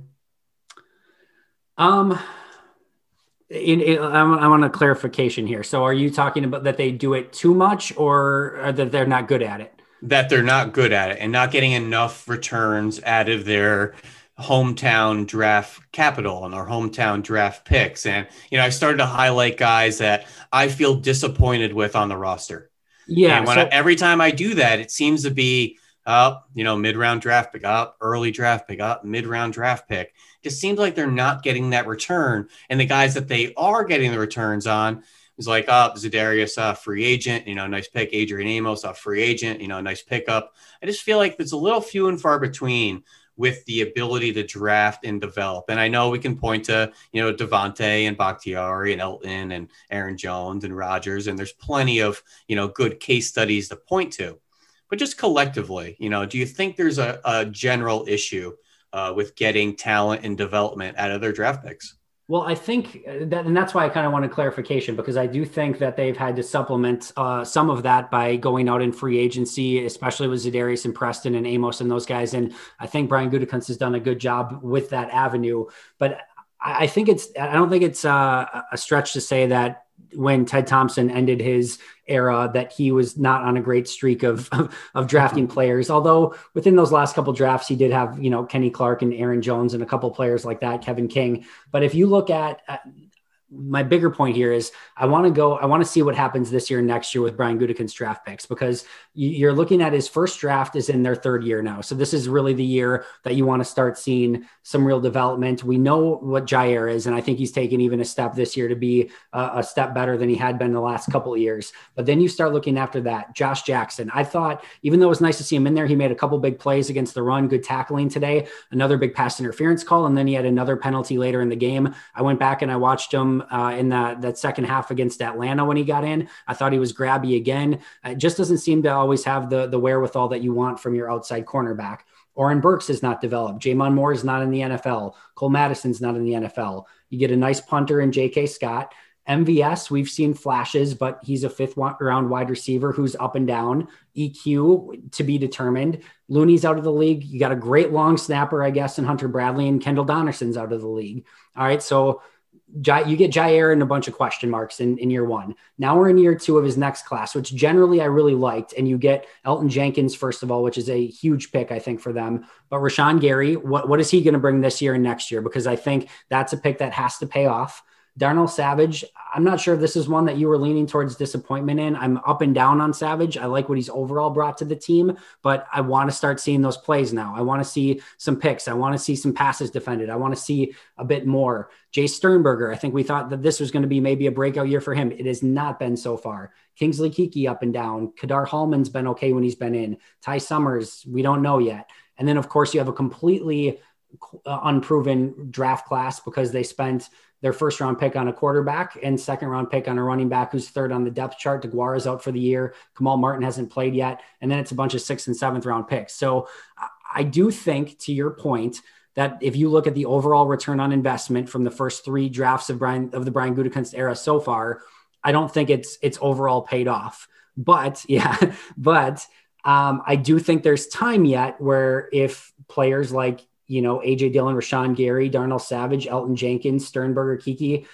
Um, in, in, I want a clarification here. So are you talking about that they do it too much or, or that they're not good at it? That they're not good at it and not getting enough returns out of their hometown draft capital and our hometown draft picks. And, you know, I started to highlight guys that I feel disappointed with on the roster. Yeah. And when so- I, every time I do that, it seems to be up, you know, mid-round draft pick up, early draft pick up, mid-round draft pick. It just seems like they're not getting that return. And the guys that they are getting the returns on is like, up oh, Za'Darius, uh, free agent, you know, nice pick. Adrian Amos, a free agent, you know, nice pickup. I just feel like it's a little few and far between with the ability to draft and develop. And I know we can point to, you know, Devontae and Bakhtiari and Elton and Aaron Jones and Rodgers. And there's plenty of, you know, good case studies to point to. But just collectively, you know, do you think there's a, a general issue uh, with getting talent and development out of their draft picks? Well, I think that, and that's why I kind of wanted clarification, because I do think that they've had to supplement uh, some of that by going out in free agency, especially with Za'Darius and Preston and Amos and those guys. And I think Brian Gutekunst has done a good job with that avenue. But I think it's, I don't think it's uh, a stretch to say that when Ted Thompson ended his era, that he was not on a great streak of, of, of drafting players. Although within those last couple drafts, he did have, you know, Kenny Clark and Aaron Jones and a couple players like that, Kevin King. But if you look at, uh, my bigger point here is I want to go, I want to see what happens this year and next year with Brian Gutekunst's draft picks, because you're looking at his first draft is in their third year now. So this is really the year that you want to start seeing some real development. We know what Jair is, and I think he's taken even a step this year to be a, a step better than he had been the last couple of years. But then you start looking after that, Josh Jackson. I thought, even though it was nice to see him in there, he made a couple big plays against the run, good tackling today, another big pass interference call, and then he had another penalty later in the game. I went back and I watched him uh, in that, that second half against Atlanta when he got in. I thought he was grabby again. It just doesn't seem to always have the, the wherewithal that you want from your outside cornerback. Oren Burks is not developed. Jamon Moore is not in the N F L. Cole Madison's not in the N F L. You get a nice punter in J K Scott. M V S, we've seen flashes, but he's a fifth round wide receiver who's up and down. E Q to be determined. Looney's out of the league. You got a great long snapper, I guess, in Hunter Bradley, and Kendall Donnerson's out of the league. All right, so you get Jair and a bunch of question marks in, in year one. Now we're in year two of his next class, which generally I really liked. And you get Elton Jenkins, first of all, which is a huge pick, I think, for them. But Rashawn Gary, what, what is he going to bring this year and next year? Because I think that's a pick that has to pay off. Darnell Savage, I'm not sure if this is one that you were leaning towards disappointment in. I'm up and down on Savage. I like what he's overall brought to the team, but I want to start seeing those plays now. I want to see some picks. I want to see some passes defended. I want to see a bit more. Jay Sternberger, I think we thought that this was going to be maybe a breakout year for him. It has not been so far. Kingsley Keke up and down. Kadar Hallman's been okay when he's been in. Ty Summers, we don't know yet. And then, of course, you have a completely uh, unproven draft class because they spent their first round pick on a quarterback and second round pick on a running back who's third on the depth chart. DeGuara's out for the year. Kamal Martin hasn't played yet. And then it's a bunch of sixth and seventh round picks. So I do think, to your point, that if you look at the overall return on investment from the first three drafts of Brian of the Brian Gutekunst era so far, I don't think it's it's overall paid off. But yeah, but um, I do think there's time yet where if players like, you know, A J Dillon, Rashawn Gary, Darnell Savage, Elton Jenkins, Sternberger, Keke,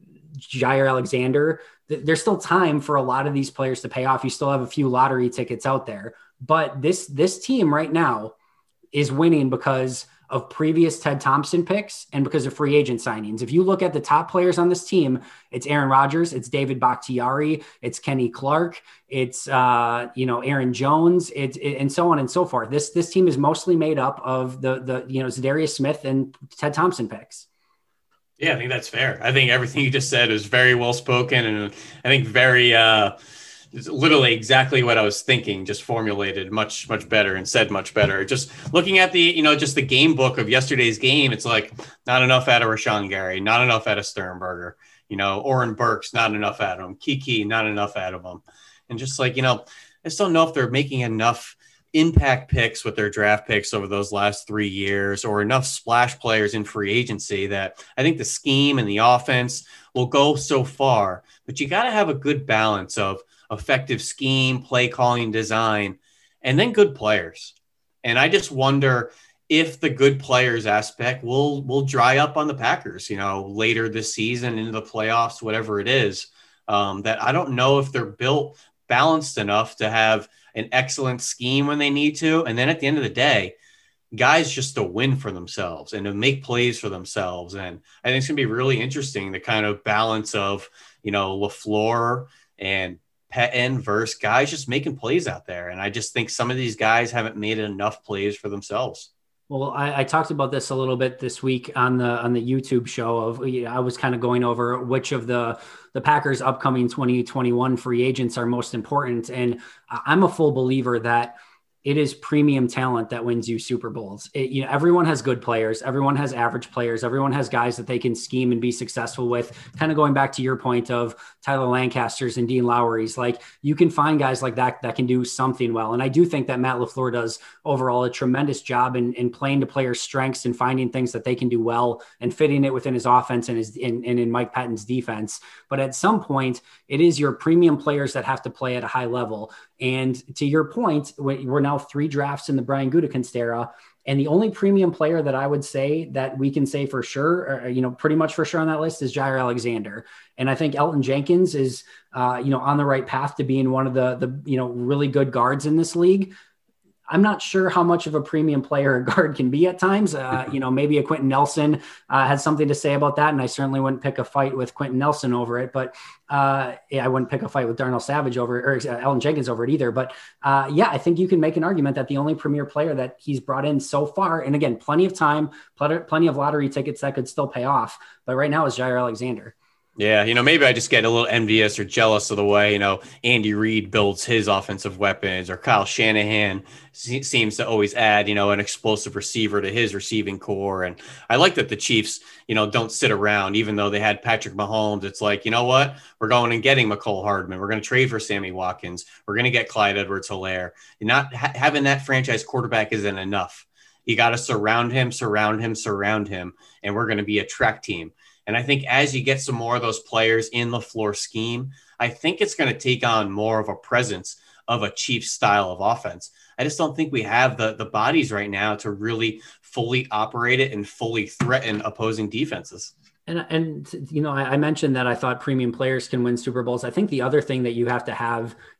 Jair Alexander, th- there's still time for a lot of these players to pay off. You still have a few lottery tickets out there, but this this team right now is winning because of previous Ted Thompson picks and because of free agent signings. If you look at the top players on this team, it's Aaron Rodgers, it's David Bakhtiari, it's Kenny Clark, it's, uh, you know, Aaron Jones, it's, it, and so on and so forth. This, this team is mostly made up of the, the, you know, Zadarius Smith and Ted Thompson picks. Yeah, I think that's fair. I think everything you just said is very well spoken. And I think very, uh, it's literally exactly what I was thinking, just formulated much, much better and said much better. Just looking at the, you know, just the game book of yesterday's game, it's like not enough out of Rashawn Gary, not enough out of Sternberger, you know, Oren Burks, not enough out of him, Keke, not enough out of him. And just like, you know, I just don't know if they're making enough impact picks with their draft picks over those last three years or enough splash players in free agency that I think the scheme and the offense will go so far, but you got to have a good balance of effective scheme, play calling, design, and then good players. And I just wonder if the good players aspect will will dry up on the Packers, you know, later this season into the playoffs, whatever it is, um, that I don't know if they're built balanced enough to have an excellent scheme when they need to. And then at the end of the day, guys just to win for themselves and to make plays for themselves. And I think it's going to be really interesting, the kind of balance of, you know, LaFleur and Pettine versus guys just making plays out there. And I just think some of these guys haven't made enough plays for themselves. Well, I, I talked about this a little bit this week on the on the YouTube show of, you know, I was kind of going over which of the the Packers upcoming twenty twenty-one free agents are most important. And I'm a full believer that it is premium talent that wins you Super Bowls. It, you know, everyone has good players. Everyone has average players. Everyone has guys that they can scheme and be successful with. Kind of going back to your point of Tyler Lancasters and Dean Lowry's, like you can find guys like that that can do something well. And I do think that Matt LaFleur does overall a tremendous job in, in playing to players' strengths and finding things that they can do well and fitting it within his offense and his in, and in Mike Pettine's defense. But at some point, it is your premium players that have to play at a high level. And to your point, we're now three drafts in the Brian Gutekunst era. And the only premium player that I would say that we can say for sure, or, you know, pretty much for sure on that list is Jair Alexander. And I think Elton Jenkins is, uh, you know, on the right path to being one of the, the, you know, really good guards in this league. I'm not sure how much of a premium player a guard can be at times. Uh, you know, maybe a Quentin Nelson uh, has something to say about that. And I certainly wouldn't pick a fight with Quentin Nelson over it, but uh, yeah, I wouldn't pick a fight with Darnell Savage over or uh, Elton Jenkins over it either. But uh, yeah, I think you can make an argument that the only premier player that he's brought in so far, and again, plenty of time, plenty of lottery tickets that could still pay off, but right now is Jair Alexander. Yeah, you know, maybe I just get a little envious or jealous of the way, you know, Andy Reid builds his offensive weapons, or Kyle Shanahan se- seems to always add, you know, an explosive receiver to his receiving core. And I like that the Chiefs, you know, don't sit around, even though they had Patrick Mahomes. It's like, you know what, we're going and getting McCole Hardman. We're going to trade for Sammy Watkins. We're going to get Clyde Edwards-Helaire. Not ha- having that franchise quarterback isn't enough. You got to surround him, surround him, surround him, and we're going to be a track team. And I think as you get some more of those players in the floor scheme, I think it's going to take on more of a presence of a Chiefs style of offense. I just don't think we have the, the bodies right now to really fully operate it and fully threaten opposing defenses. And, and you know, I, I mentioned that I thought premium players can win Super Bowls. I think the other thing that you have to have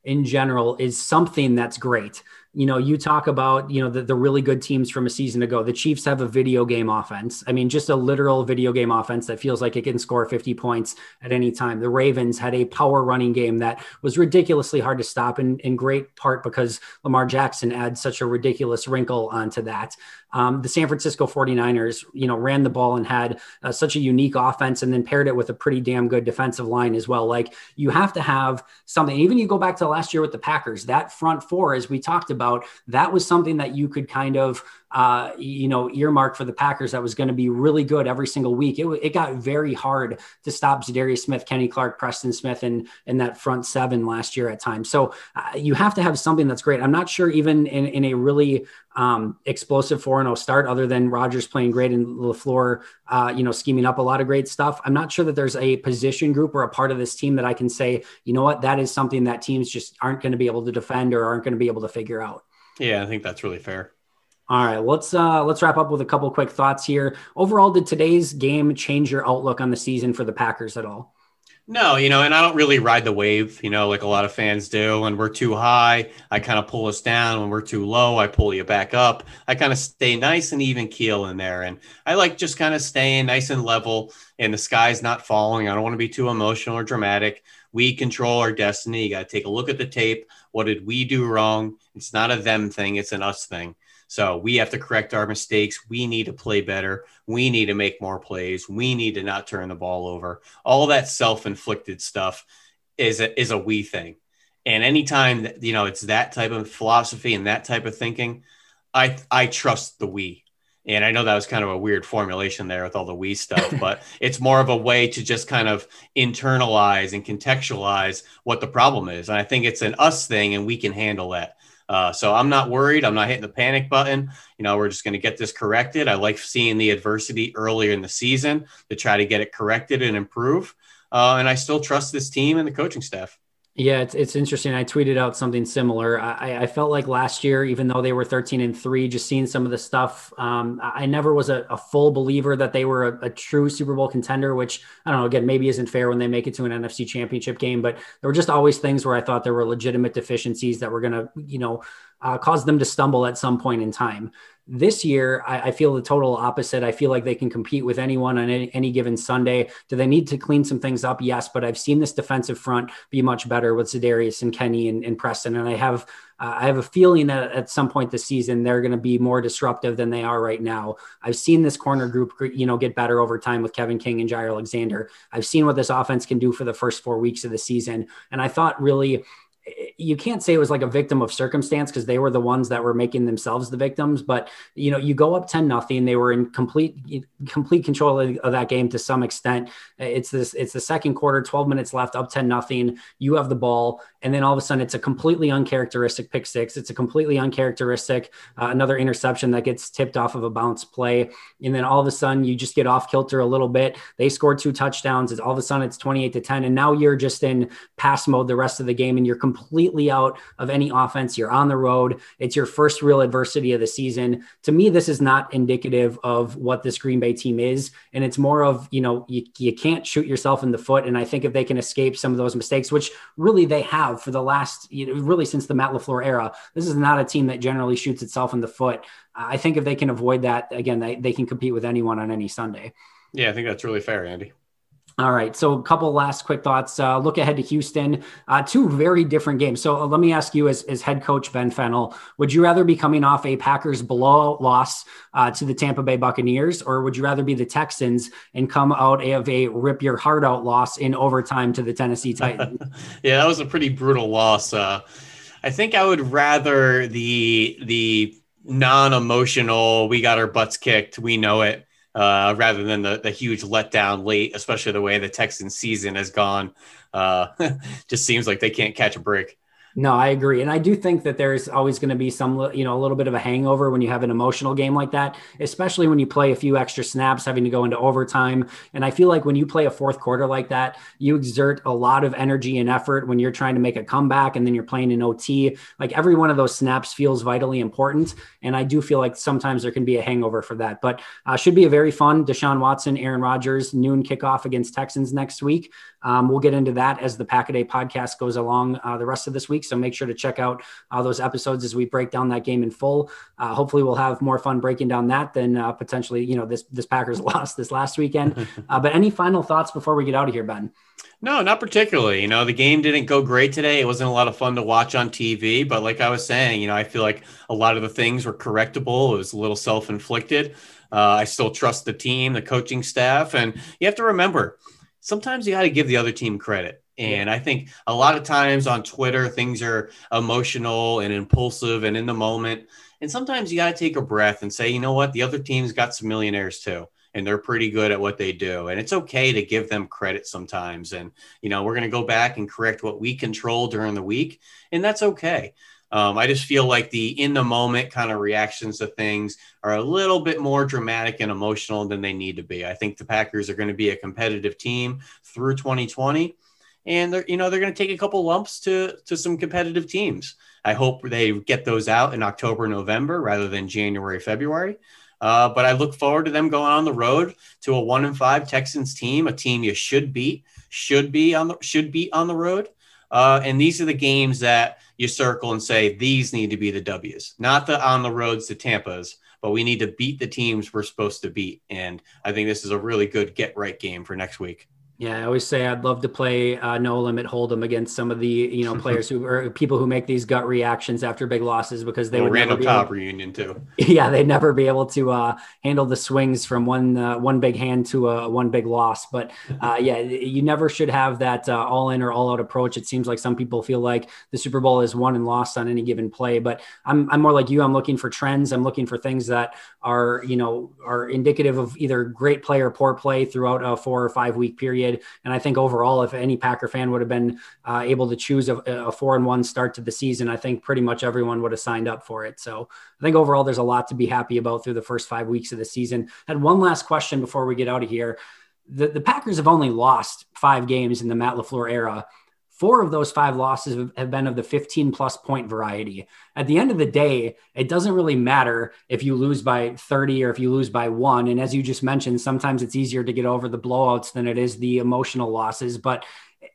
in general is something that's great. You know, you talk about, you know, the, the really good teams from a season ago. The Chiefs have a video game offense. I mean, just a literal video game offense that feels like it can score fifty points at any time. The Ravens had a power running game that was ridiculously hard to stop, in, in great part because Lamar Jackson adds such a ridiculous wrinkle onto that. Um, the San Francisco forty-niners, you know, ran the ball and had uh, such a unique offense, and then paired it with a pretty damn good defensive line as well. Like, you have to have something. Even you go back to last year with the Packers, that front four, as we talked about, that was something that you could kind of, uh, you know, earmark for the Packers that was going to be really good every single week. It, it got very hard to stop Za'Darius Smith, Kenny Clark, Preston Smith, and, and that front seven last year at times. So uh, you have to have something that's great. I'm not sure even in, in a really um, explosive four and oh start, other than Rodgers playing great and LaFleur, uh, you know, scheming up a lot of great stuff. I'm not sure that there's a position group or a part of this team that I can say, you know what, that is something that teams just aren't going to be able to defend or aren't going to be able to figure out. Yeah, I think that's really fair. All right, let's uh, let's wrap up with a couple quick thoughts here. Overall, did today's game change your outlook on the season for the Packers at all? No, you know, and I don't really ride the wave, you know, like a lot of fans do. When we're too high, I kind of pull us down. When we're too low, I pull you back up. I kind of stay nice and even keel in there. And I like just kind of staying nice and level, and the sky's not falling. I don't want to be too emotional or dramatic. We control our destiny. You got to take a look at the tape. What did we do wrong? It's not a them thing. It's an us thing. So we have to correct our mistakes. We need to play better. We need to make more plays. We need to not turn the ball over. All that self-inflicted stuff is a, is a we thing. And anytime that, you know, it's that type of philosophy and that type of thinking, I, I trust the we. And I know that was kind of a weird formulation there with all the we stuff, but it's more of a way to just kind of internalize and contextualize what the problem is. And I think it's an us thing, and we can handle that. Uh, so I'm not worried. I'm not hitting the panic button. You know, we're just going to get this corrected. I like seeing the adversity earlier in the season to try to get it corrected and improve. Uh, and I still trust this team and the coaching staff. Yeah, it's it's interesting. I tweeted out something similar. I, I felt like last year, even though they were thirteen and three, just seeing some of the stuff, um, I never was a, a full believer that they were a, a true Super Bowl contender, which I don't know, again, maybe isn't fair when they make it to an N F C championship game, but there were just always things where I thought there were legitimate deficiencies that were going to, you know, uh, cause them to stumble at some point in time. This year, I, I feel the total opposite. I feel like they can compete with anyone on any, any given Sunday. Do they need to clean some things up? Yes, but I've seen this defensive front be much better with Za'Darius and Kenny and, and Preston. And I have uh, I have a feeling that at some point this season, they're going to be more disruptive than they are right now. I've seen this corner group, you know, get better over time with Kevin King and Jair Alexander. I've seen what this offense can do for the first four weeks of the season. And I thought really, you can't say it was like a victim of circumstance because they were the ones that were making themselves the victims. But, you know, you go up ten nothing. They were in complete, complete control of that game to some extent. It's this, it's the second quarter, twelve minutes left, up ten nothing. You have the ball. And then all of a sudden it's a completely uncharacteristic pick six. It's a completely uncharacteristic, uh, another interception that gets tipped off of a bounce play. And then all of a sudden you just get off kilter a little bit. They scored two touchdowns. It's all of a sudden it's twenty-eight to ten. And now you're just in pass mode the rest of the game, and you're completely out of any offense. You're on the road. It's your first real adversity of the season. To me, this is not indicative of what this Green Bay team is. And it's more of, you know, you, you can't shoot yourself in the foot. And I think if they can escape some of those mistakes, which really they have for the last, you know, really since the Matt LaFleur era, this is not a team that generally shoots itself in the foot. I think if they can avoid that, again, they, they can compete with anyone on any Sunday. Yeah, I think that's really fair, Andy. All right. So a couple last quick thoughts. Uh, look ahead to Houston, uh, two very different games. So uh, let me ask you as, as head coach, Ben Fennell, would you rather be coming off a Packers blowout loss uh, to the Tampa Bay Buccaneers, or would you rather be the Texans and come out of a rip your heart out loss in overtime to the Tennessee Titans? Yeah, that was a pretty brutal loss. Uh, I think I would rather the, the non-emotional, we got our butts kicked, we know it, Uh, rather than the, the huge letdown late, especially the way the Texans season has gone. Uh, just seems like they can't catch a break. No, I agree. And I do think that there's always going to be some, you know, a little bit of a hangover when you have an emotional game like that, especially when you play a few extra snaps, having to go into overtime. And I feel like when you play a fourth quarter like that, you exert a lot of energy and effort when you're trying to make a comeback, and then you're playing in O T. Like every one of those snaps feels vitally important. And I do feel like sometimes there can be a hangover for that, but uh, should be a very fun Deshaun Watson, Aaron Rodgers noon kickoff against Texans next week. Um, we'll get into that as the Pack-A-Day podcast goes along uh, the rest of this week. week. So make sure to check out uh, those episodes as we break down that game in full. Uh, hopefully we'll have more fun breaking down that than uh, potentially, you know, this, this Packers loss this last weekend. Uh, but any final thoughts before we get out of here, Ben? No, not particularly. You know, the game didn't go great today. It wasn't a lot of fun to watch on T V, but like I was saying, you know, I feel like a lot of the things were correctable. It was a little self-inflicted. Uh, I still trust the team, the coaching staff, and you have to remember, sometimes you got to give the other team credit. And I think a lot of times on Twitter, things are emotional and impulsive and in the moment. And sometimes you got to take a breath and say, you know what, the other team's got some millionaires too. And they're pretty good at what they do. And it's okay to give them credit sometimes. And, you know, we're going to go back and correct what we control during the week. And that's okay. Um, I just feel like the in the moment kind of reactions to things are a little bit more dramatic and emotional than they need to be. I think the Packers are going to be a competitive team through twenty twenty. And they're, you know, they're going to take a couple lumps to, to some competitive teams. I hope they get those out in October, November, rather than January, February. Uh, but I look forward to them going on the road to a one and five Texans team, a team you should beat, should be on the should beat on the road. Uh, and these are the games that you circle and say these need to be the W's, not the on the roads to Tampa's, but we need to beat the teams we're supposed to beat. And I think this is a really good get right game for next week. Yeah, I always say I'd love to play uh, no limit hold'em against some of the, you know, players who are people who make these gut reactions after big losses, because they would Randall never be Cobb able, reunion too. Yeah, they'd never be able to uh, handle the swings from one uh, one big hand to a one big loss. But uh, yeah, you never should have that uh, all in or all out approach. It seems like some people feel like the Super Bowl is won and lost on any given play. But I'm I'm more like you. I'm looking for trends. I'm looking for things that are, you know, are indicative of either great play or poor play throughout a four or five week period. And I think overall, if any Packer fan would have been uh, able to choose a, a four and one start to the season, I think pretty much everyone would have signed up for it. So I think overall, there's a lot to be happy about through the first five weeks of the season. And one last question before we get out of here. The, the Packers have only lost five games in the Matt LaFleur era. Four of those five losses have been of the fifteen plus point variety. At the end of the day, it doesn't really matter if you lose by thirty or if you lose by one. And as you just mentioned, sometimes it's easier to get over the blowouts than it is the emotional losses. But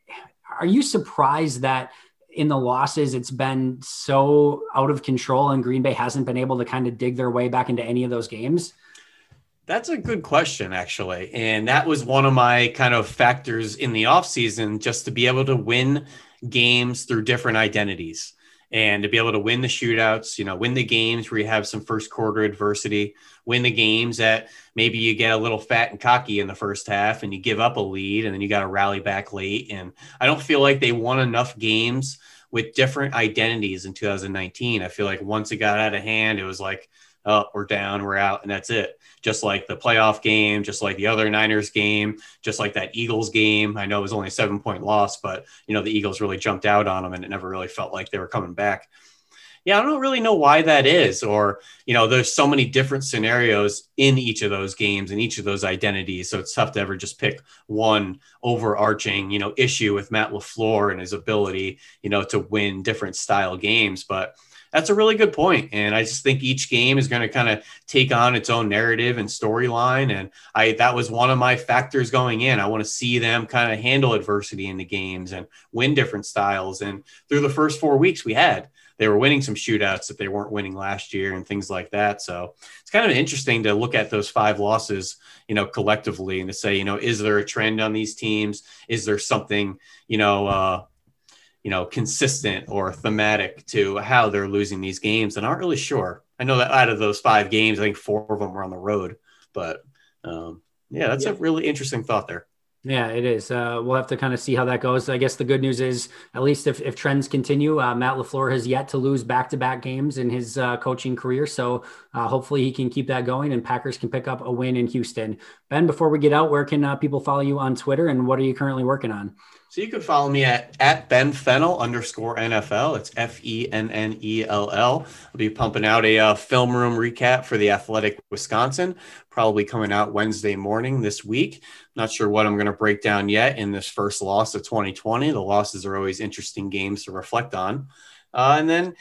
are you surprised that in the losses, it's been so out of control and Green Bay hasn't been able to kind of dig their way back into any of those games? That's a good question, actually. And that was one of my kind of factors in the offseason, just to be able to win games through different identities and to be able to win the shootouts, you know, win the games where you have some first quarter adversity, win the games that maybe you get a little fat and cocky in the first half and you give up a lead and then you got to rally back late. And I don't feel like they won enough games with different identities in two thousand nineteen. I feel like once it got out of hand, it was like, oh, we're down, we're out, and that's it. Just like the playoff game, just like the other Niners game, just like that Eagles game. I know it was only a seven-point loss, but, you know, the Eagles really jumped out on them, and it never really felt like they were coming back. Yeah, I don't really know why that is. Or, you know, there's so many different scenarios in each of those games and each of those identities. So it's tough to ever just pick one overarching, you know, issue with Matt LaFleur and his ability, you know, to win different style games. But that's a really good point. And I just think each game is going to kind of take on its own narrative and storyline. And I, that was one of my factors going in. I want to see them kind of handle adversity in the games and win different styles. And through the first four weeks we had, they were winning some shootouts that they weren't winning last year and things like that. So it's kind of interesting to look at those five losses, you know, collectively and to say, you know, is there a trend on these teams? Is there something, you know, uh, you know, consistent or thematic to how they're losing these games? And aren't really sure. I know that out of those five games, I think four of them were on the road, but um, yeah, that's yeah. a really interesting thought there. Yeah, it is. Uh, we'll have to kind of see how that goes. I guess the good news is, at least if, if trends continue, uh, Matt LaFleur has yet to lose back-to-back games in his uh, coaching career. So uh, hopefully he can keep that going and Packers can pick up a win in Houston. Ben, before we get out, where can uh, people follow you on Twitter and what are you currently working on? So you can follow me at, at Ben Fennell underscore N F L. It's F E N N E L L. I'll be pumping out a uh, film room recap for the Athletic Wisconsin, probably coming out Wednesday morning this week. Not sure what I'm going to break down yet in this first loss of twenty twenty. The losses are always interesting games to reflect on. Uh, and then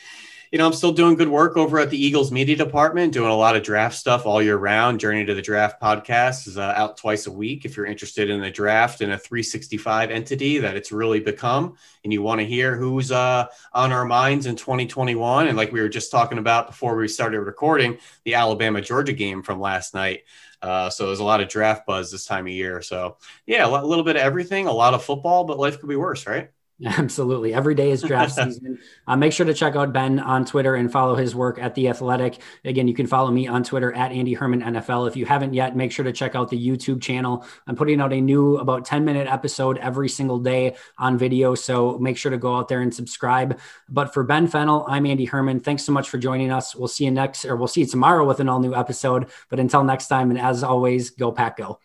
You know, I'm still doing good work over at the Eagles media department, doing a lot of draft stuff all year round. Journey to the Draft podcast is uh, out twice a week. If you're interested in the draft and a three sixty-five entity that it's really become, and you want to hear who's uh, on our minds in twenty twenty-one. And like we were just talking about before we started recording, the Alabama-Georgia game from last night. Uh, so there's a lot of draft buzz this time of year. So yeah, a little bit of everything, a lot of football, but life could be worse, right? Absolutely. Every day is draft season. Uh, make sure to check out Ben on Twitter and follow his work at The Athletic. Again, you can follow me on Twitter at Andy Herman N F L. If you haven't yet, make sure to check out the YouTube channel. I'm putting out a new about ten minute episode every single day on video. So make sure to go out there and subscribe. But for Ben Fennell, I'm Andy Herman. Thanks so much for joining us. We'll see you next, or we'll see you tomorrow with an all new episode. But until next time, and as always, go Pack Go.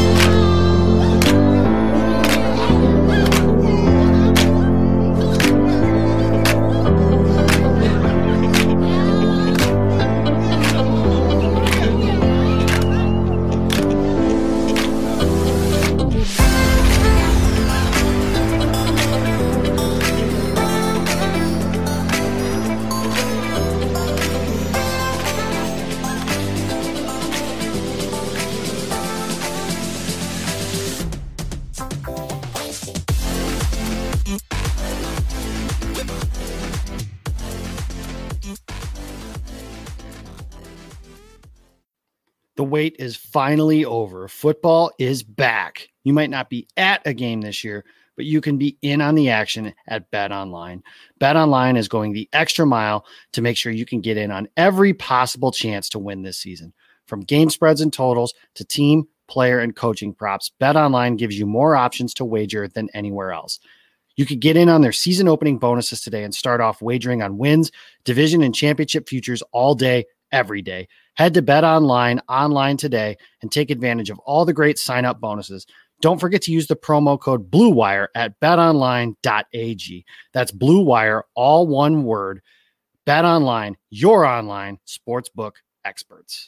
The wait is finally over. Football is back. You might not be at a game this year, but you can be in on the action at BetOnline. BetOnline is going the extra mile to make sure you can get in on every possible chance to win this season. From game spreads and totals to team, player, and coaching props, BetOnline gives you more options to wager than anywhere else. You could get in on their season opening bonuses today and start off wagering on wins, division, and championship futures all day, every day. Head to BetOnline online today and take advantage of all the great sign-up bonuses. Don't forget to use the promo code BlueWire at bet online dot a g. That's BlueWire, all one word. BetOnline, your online sportsbook experts.